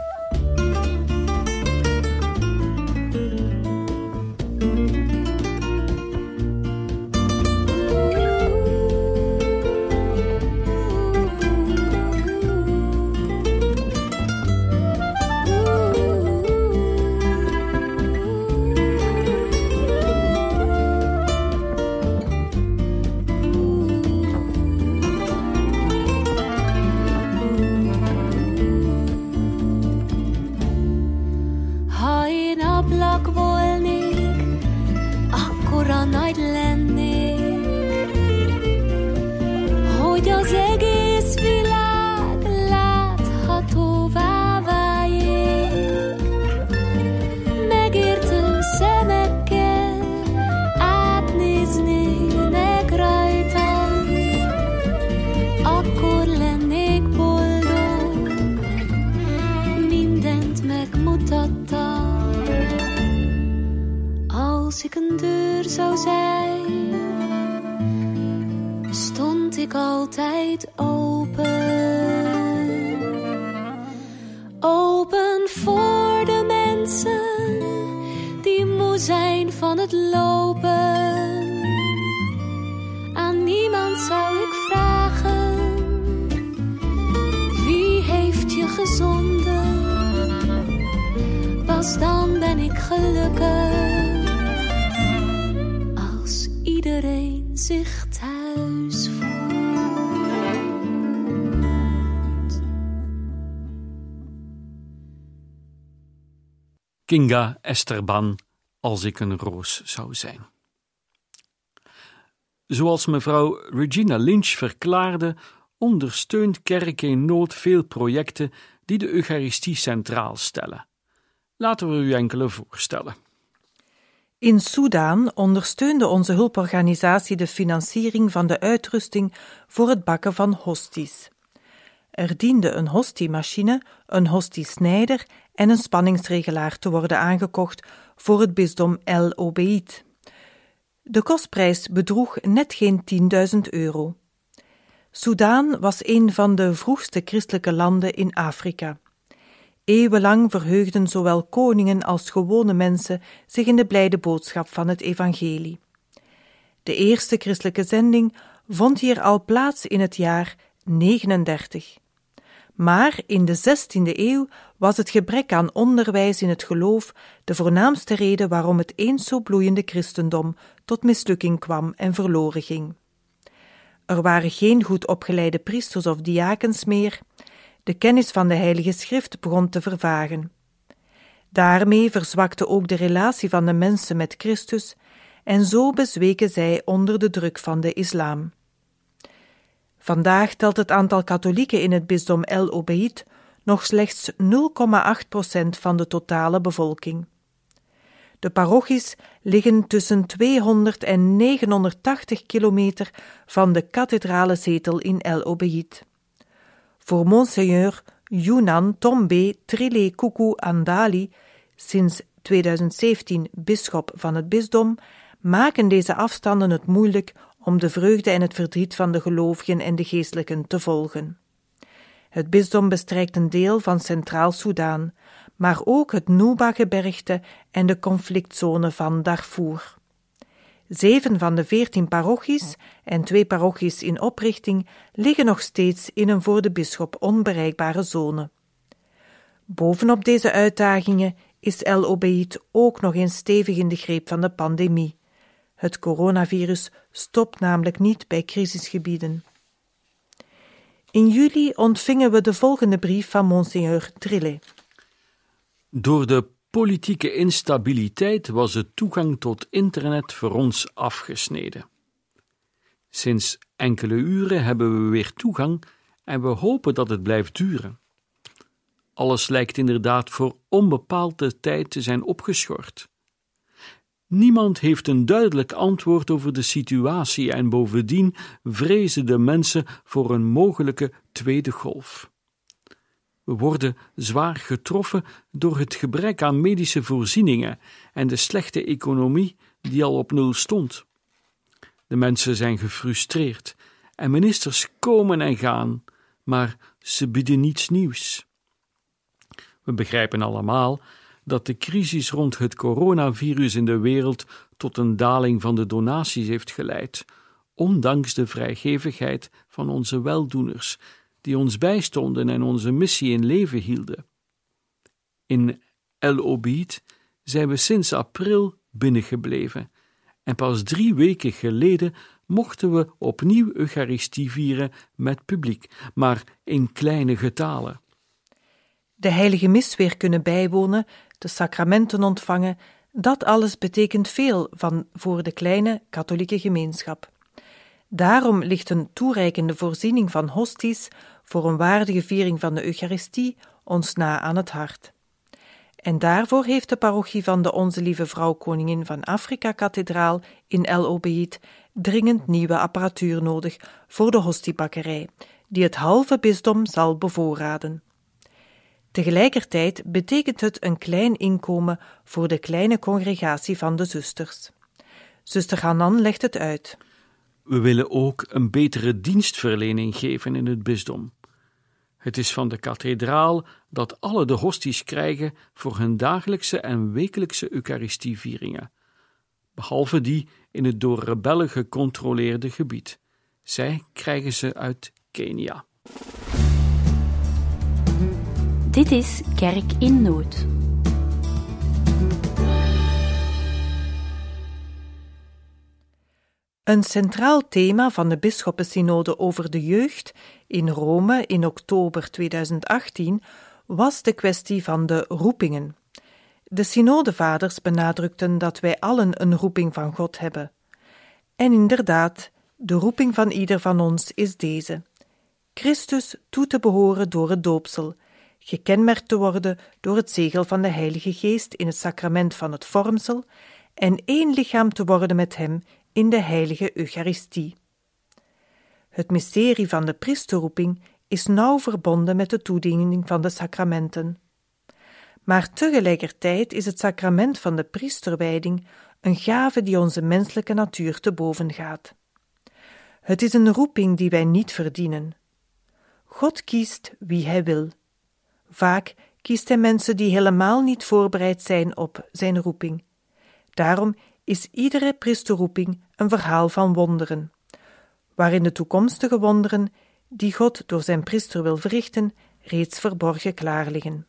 ablak volnék, akkora nagy lennék, hogy az egész világ láthatóvá váljék. Megértő szemekkel átnéznének rajtam, akkor lennék boldog, mindent megmutattam. Als ik een deur zou zijn, stond ik altijd open. Open voor de mensen die moe zijn van het lopen. Aan niemand zou ik vragen, wie heeft je gezonden? Pas dan ben ik gelukkig, als iedereen zich thuis voelt. Kinga Esteban, als ik een roos zou zijn. Zoals mevrouw Regina Lynch verklaarde, ondersteunt Kerk in Nood veel projecten die de Eucharistie centraal stellen. Laten we u enkele voorstellen. In Soedan ondersteunde onze hulporganisatie de financiering van de uitrusting voor het bakken van hosties. Er diende een hostiemachine, een hostiesnijder en een spanningsregelaar te worden aangekocht voor het bisdom El Obeid. De kostprijs bedroeg net geen tienduizend euro. Soedan was een van de vroegste christelijke landen in Afrika. Eeuwenlang verheugden zowel koningen als gewone mensen zich in de blijde boodschap van het evangelie. De eerste christelijke zending vond hier al plaats in het jaar negenendertig. Maar in de zestiende eeuw was het gebrek aan onderwijs in het geloof de voornaamste reden waarom het eens zo bloeiende christendom tot mislukking kwam en verloren ging. Er waren geen goed opgeleide priesters of diakens meer. De kennis van de Heilige Schrift begon te vervagen. Daarmee verzwakte ook de relatie van de mensen met Christus en zo bezweken zij onder de druk van de islam. Vandaag telt het aantal katholieken in het bisdom El Obeid nog slechts nul komma acht procent van de totale bevolking. De parochies liggen tussen tweehonderd en negenhonderdtachtig kilometer van de kathedrale zetel in El Obeid. Voor Monseigneur Yunan Tombe Trile Kuku Andali, sinds tweeduizend zeventien bisschop van het bisdom, maken deze afstanden het moeilijk om de vreugde en het verdriet van de gelovigen en de geestelijken te volgen. Het bisdom bestrijkt een deel van Centraal-Soedan, maar ook het Nuba-gebergte en de conflictzone van Darfur. Zeven van de veertien parochies en twee parochies in oprichting liggen nog steeds in een voor de bisschop onbereikbare zone. Bovenop deze uitdagingen is El Obeid ook nog eens stevig in de greep van de pandemie. Het coronavirus stopt namelijk niet bij crisisgebieden. In juli ontvingen we de volgende brief van Monseigneur Trille. Door de politieke instabiliteit was de toegang tot internet voor ons afgesneden. Sinds enkele uren hebben we weer toegang en we hopen dat het blijft duren. Alles lijkt inderdaad voor onbepaalde tijd te zijn opgeschort. Niemand heeft een duidelijk antwoord over de situatie en bovendien vrezen de mensen voor een mogelijke tweede golf. We worden zwaar getroffen door het gebrek aan medische voorzieningen en de slechte economie die al op nul stond. De mensen zijn gefrustreerd en ministers komen en gaan, maar ze bieden niets nieuws. We begrijpen allemaal dat de crisis rond het coronavirus in de wereld tot een daling van de donaties heeft geleid, ondanks de vrijgevigheid van onze weldoeners, die ons bijstonden en onze missie in leven hielden. In El Obeid zijn we sinds april binnengebleven en pas drie weken geleden mochten we opnieuw Eucharistie vieren met publiek, maar in kleine getalen. de heilige mis weer kunnen bijwonen, de sacramenten ontvangen, dat alles betekent veel van voor de kleine katholieke gemeenschap. Daarom ligt een toereikende voorziening van hosties voor een waardige viering van de Eucharistie ons na aan het hart. En daarvoor heeft de parochie van de Onze Lieve Vrouw Koningin van Afrika-kathedraal in El Obeid dringend nieuwe apparatuur nodig voor de hostiebakkerij, die het halve bisdom zal bevoorraden. Tegelijkertijd betekent het een klein inkomen voor de kleine congregatie van de zusters. Zuster Hanan legt het uit. We willen ook een betere dienstverlening geven in het bisdom. Het is van de kathedraal dat alle de hosties krijgen voor hun dagelijkse en wekelijkse Eucharistievieringen, behalve die in het door rebellen gecontroleerde gebied. Zij krijgen ze uit Kenia. Dit is Kerk in Nood. Een centraal thema van de bisschoppensynode over de jeugd in Rome in oktober tweeduizend achttien was de kwestie van de roepingen. De synodevaders benadrukten dat wij allen een roeping van God hebben. En inderdaad, de roeping van ieder van ons is deze: Christus toe te behoren door het doopsel, gekenmerkt te worden door het zegel van de Heilige Geest in het sacrament van het vormsel en één lichaam te worden met hem in de heilige Eucharistie. Het mysterie van de priesterroeping is nauw verbonden met de toediening van de sacramenten. Maar tegelijkertijd is het sacrament van de priesterwijding een gave die onze menselijke natuur te boven gaat. Het is een roeping die wij niet verdienen. God kiest wie hij wil. Vaak kiest hij mensen die helemaal niet voorbereid zijn op zijn roeping. Daarom is iedere priesterroeping een verhaal van wonderen, waarin de toekomstige wonderen, die God door zijn priester wil verrichten, reeds verborgen klaar liggen.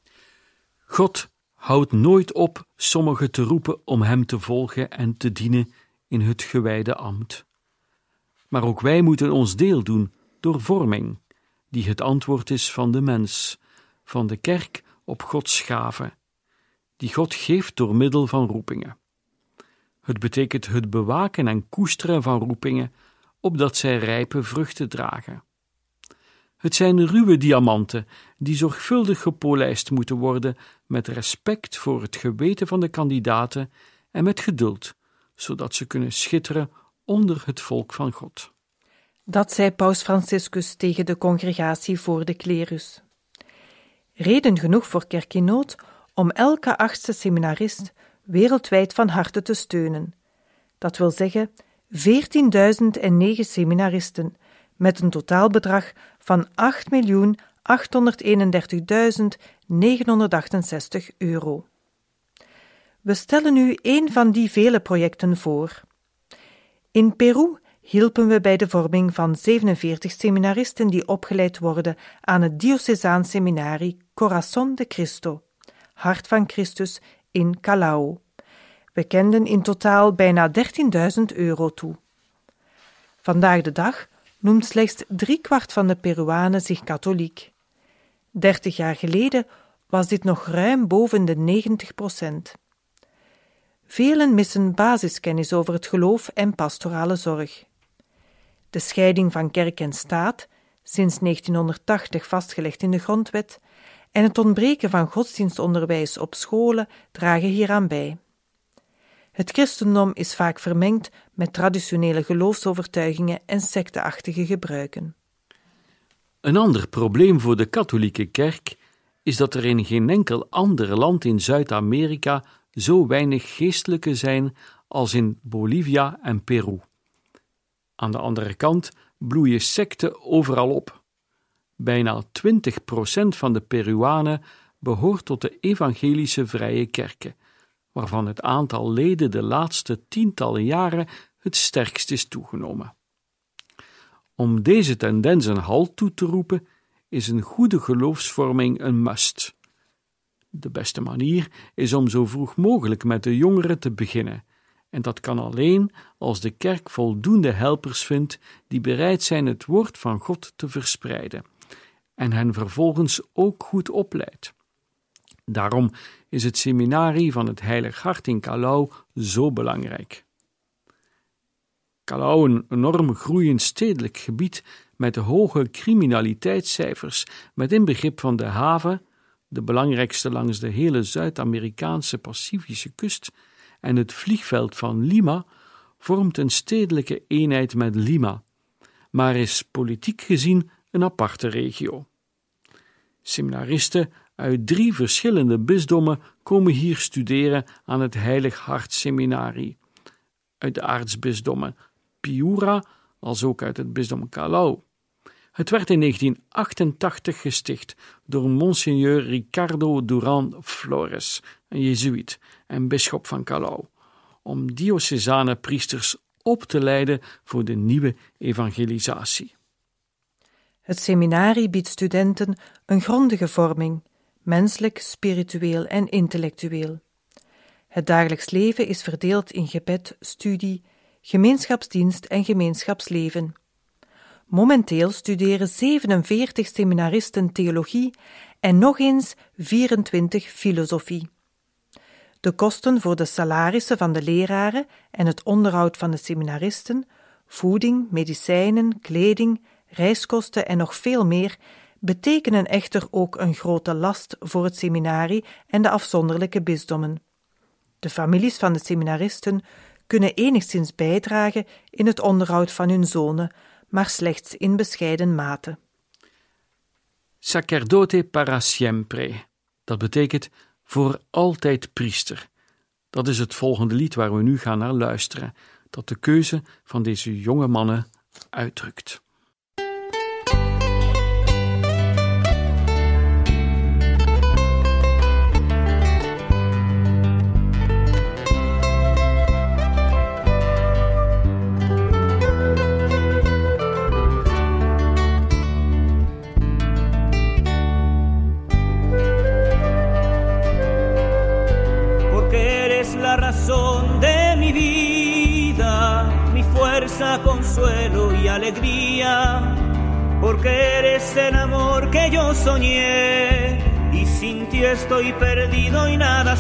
God houdt nooit op sommigen te roepen om hem te volgen en te dienen in het gewijde ambt. Maar ook wij moeten ons deel doen door vorming, die het antwoord is van de mens, van de kerk op Gods gave, die God geeft door middel van roepingen. Het betekent het bewaken en koesteren van roepingen, opdat zij rijpe vruchten dragen. Het zijn ruwe diamanten die zorgvuldig gepolijst moeten worden met respect voor het geweten van de kandidaten en met geduld, zodat ze kunnen schitteren onder het volk van God. Dat zei paus Franciscus tegen de congregatie voor de klerus. Reden genoeg voor Kerk in Nood om elke achtste seminarist wereldwijd van harte te steunen. Dat wil zeggen veertienduizend negen seminaristen met een totaalbedrag van acht miljoen achthonderdeenendertigduizend negenhonderdachtenzestig euro. We stellen u een van die vele projecten voor. In Peru hielpen we bij de vorming van zevenenveertig seminaristen die opgeleid worden aan het Diocesaans Seminarie Corazón de Cristo, Hart van Christus, in Callao. We kenden in totaal bijna dertienduizend euro toe. Vandaag de dag noemt slechts driekwart van de Peruanen zich katholiek. Dertig jaar geleden was dit nog ruim boven de negentig procent. Velen missen basiskennis over het geloof en pastorale zorg. De scheiding van kerk en staat, sinds negentienhonderdtachtig vastgelegd in de grondwet, en het ontbreken van godsdienstonderwijs op scholen dragen hieraan bij. Het christendom is vaak vermengd met traditionele geloofsovertuigingen en secteachtige gebruiken. Een ander probleem voor de katholieke kerk is dat er in geen enkel ander land in Zuid-Amerika zo weinig geestelijken zijn als in Bolivia en Peru. Aan de andere kant bloeien secten overal op. Bijna twintig procent van de Peruanen behoort tot de evangelische vrije kerken, waarvan het aantal leden de laatste tientallen jaren het sterkst is toegenomen. Om deze tendens een halt toe te roepen, is een goede geloofsvorming een must. De beste manier is om zo vroeg mogelijk met de jongeren te beginnen, en dat kan alleen als de kerk voldoende helpers vindt die bereid zijn het woord van God te verspreiden, en hen vervolgens ook goed opleidt. Daarom is het seminarie van het Heilig Hart in Callao zo belangrijk. Callao, een enorm groeiend stedelijk gebied met hoge criminaliteitscijfers, met inbegrip van de haven, de belangrijkste langs de hele Zuid-Amerikaanse Pacifische kust, en het vliegveld van Lima, vormt een stedelijke eenheid met Lima, maar is politiek gezien een aparte regio. Seminaristen uit drie verschillende bisdommen komen hier studeren aan het Heilig Hart Seminarie, uit de aartsbisdommen Piura, als ook uit het bisdom Callao. Het werd in negentien achtentachtig gesticht door Monseigneur Ricardo Duran Flores, een jezuïet en bisschop van Callao, om diocesane priesters op te leiden voor de nieuwe evangelisatie. Het seminarie biedt studenten een grondige vorming, menselijk, spiritueel en intellectueel. Het dagelijks leven is verdeeld in gebed, studie, gemeenschapsdienst en gemeenschapsleven. Momenteel studeren zevenenveertig seminaristen theologie en nog eens vierentwintig filosofie. De kosten voor de salarissen van de leraren en het onderhoud van de seminaristen, voeding, medicijnen, kleding, reiskosten en nog veel meer, betekenen echter ook een grote last voor het seminarie en de afzonderlijke bisdommen. De families van de seminaristen kunnen enigszins bijdragen in het onderhoud van hun zonen, maar slechts in bescheiden mate. Sacerdote para siempre, dat betekent voor altijd priester. Dat is het volgende lied waar we nu gaan naar luisteren, dat de keuze van deze jonge mannen uitdrukt. Consuelo y alegría, porque eres el amor que yo soñé, y sin ti estoy perdido y nada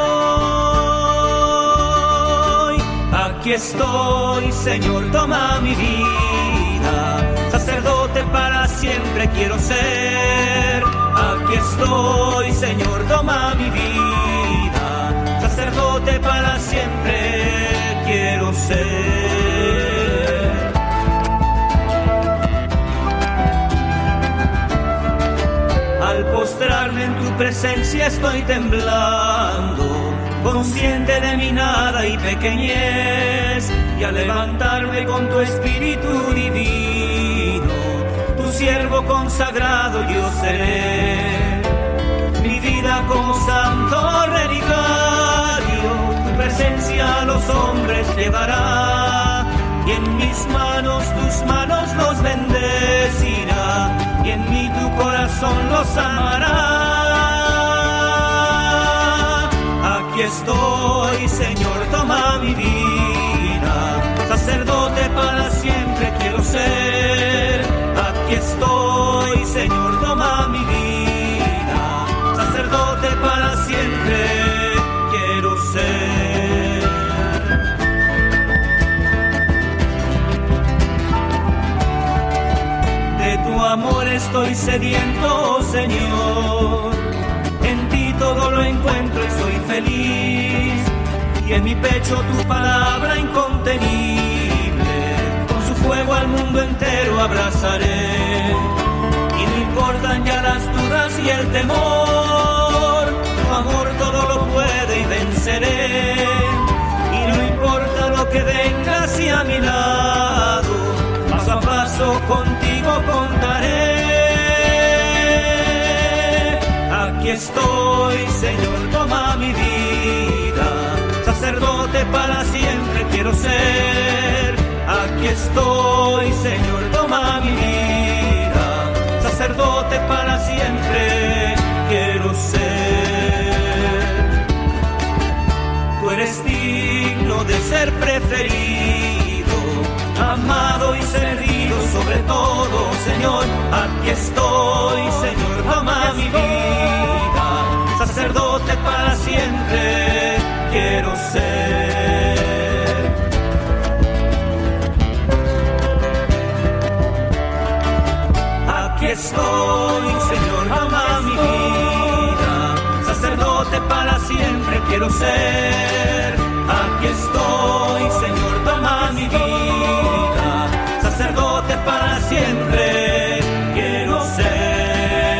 soy. Aquí estoy, Señor, toma mi vida, sacerdote para siempre quiero ser. Aquí estoy, Señor, toma mi vida, sacerdote para siempre quiero ser. Al postrarme en tu presencia estoy temblando, consciente de mi nada y pequeñez, y al levantarme con tu espíritu divino, tu siervo consagrado yo seré. Mi vida como santo relicario, tu presencia a los hombres llevará, y en mis manos tus manos los bendecirá, y en mí tu corazón los amará. Aquí estoy, Señor, toma mi vida, sacerdote para siempre quiero ser. Aquí estoy, Señor, toma mi vida, sacerdote para siempre quiero ser. Amor estoy sediento, Señor, en ti todo lo encuentro y soy feliz, y en mi pecho tu palabra incontenible, con su fuego al mundo entero abrazaré, y no importan ya las dudas y el temor, tu amor todo lo puede y venceré, y no importa lo que venga hacia a mi lado, paso a paso contigo contaré. Aquí estoy, Señor, toma mi vida, sacerdote para siempre quiero ser. Aquí estoy, Señor, toma mi vida, sacerdote para siempre quiero ser. Tú eres digno de ser preferido, amado y servido sobre todos, Señor, aquí estoy, Señor, toma mi vida, sacerdote para siempre quiero ser. Aquí estoy, Señor, toma mi vida, sacerdote para siempre quiero ser. Aquí estoy, Señor, toma mi vida, sacerdote para siempre quiero ser.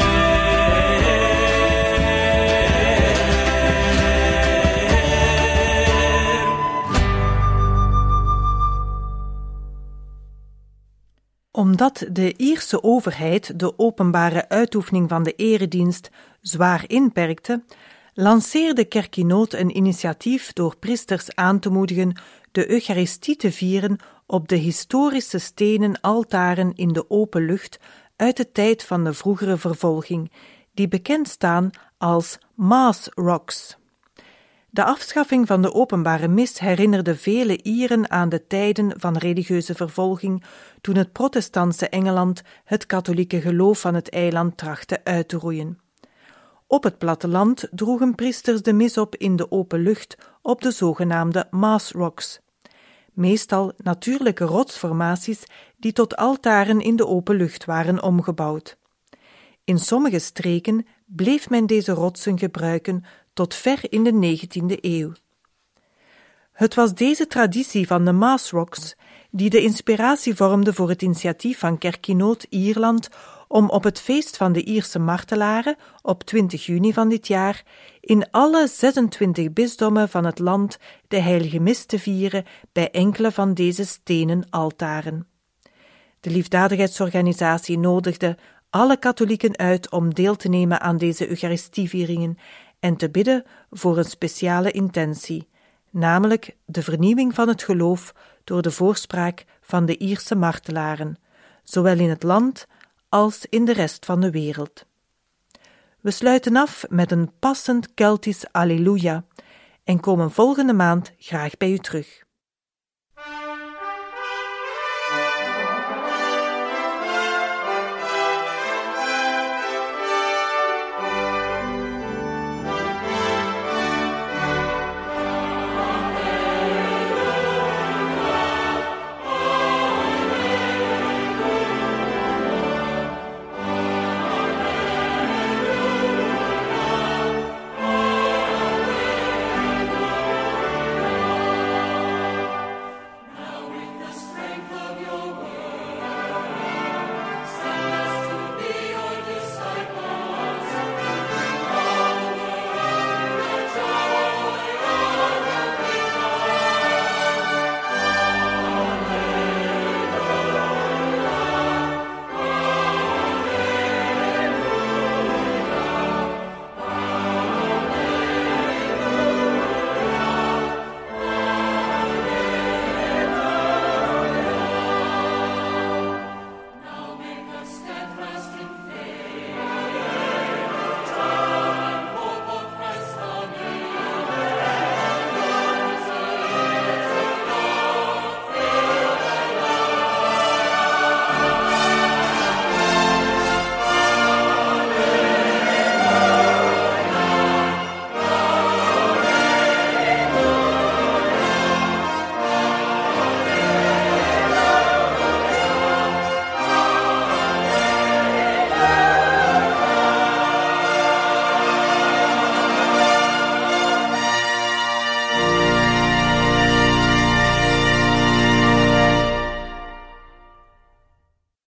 Omdat de Ierse overheid de openbare uitoefening van de eredienst zwaar inperkte, lanceerde Kerkinoot een initiatief door priesters aan te moedigen de Eucharistie te vieren op de historische stenen altaren in de open lucht uit de tijd van de vroegere vervolging, die bekend staan als Mass Rocks. De afschaffing van de openbare mis herinnerde vele Ieren aan de tijden van religieuze vervolging, toen het protestantse Engeland het katholieke geloof van het eiland trachtte uit te roeien. Op het platteland droegen priesters de mis op in de open lucht op de zogenaamde Mass Rocks. Meestal natuurlijke rotsformaties die tot altaren in de open lucht waren omgebouwd. In sommige streken bleef men deze rotsen gebruiken tot ver in de negentiende eeuw. Het was deze traditie van de Mass Rocks die de inspiratie vormde voor het initiatief van Kerkinoot Ierland om op het feest van de Ierse martelaren op twintig juni van dit jaar in alle zesentwintig bisdommen van het land de heilige mis te vieren bij enkele van deze stenen altaren. De liefdadigheidsorganisatie nodigde alle katholieken uit om deel te nemen aan deze Eucharistievieringen en te bidden voor een speciale intentie, namelijk de vernieuwing van het geloof door de voorspraak van de Ierse martelaren, zowel in het land als in de rest van de wereld. We sluiten af met een passend Keltisch Alleluia en komen volgende maand graag bij u terug.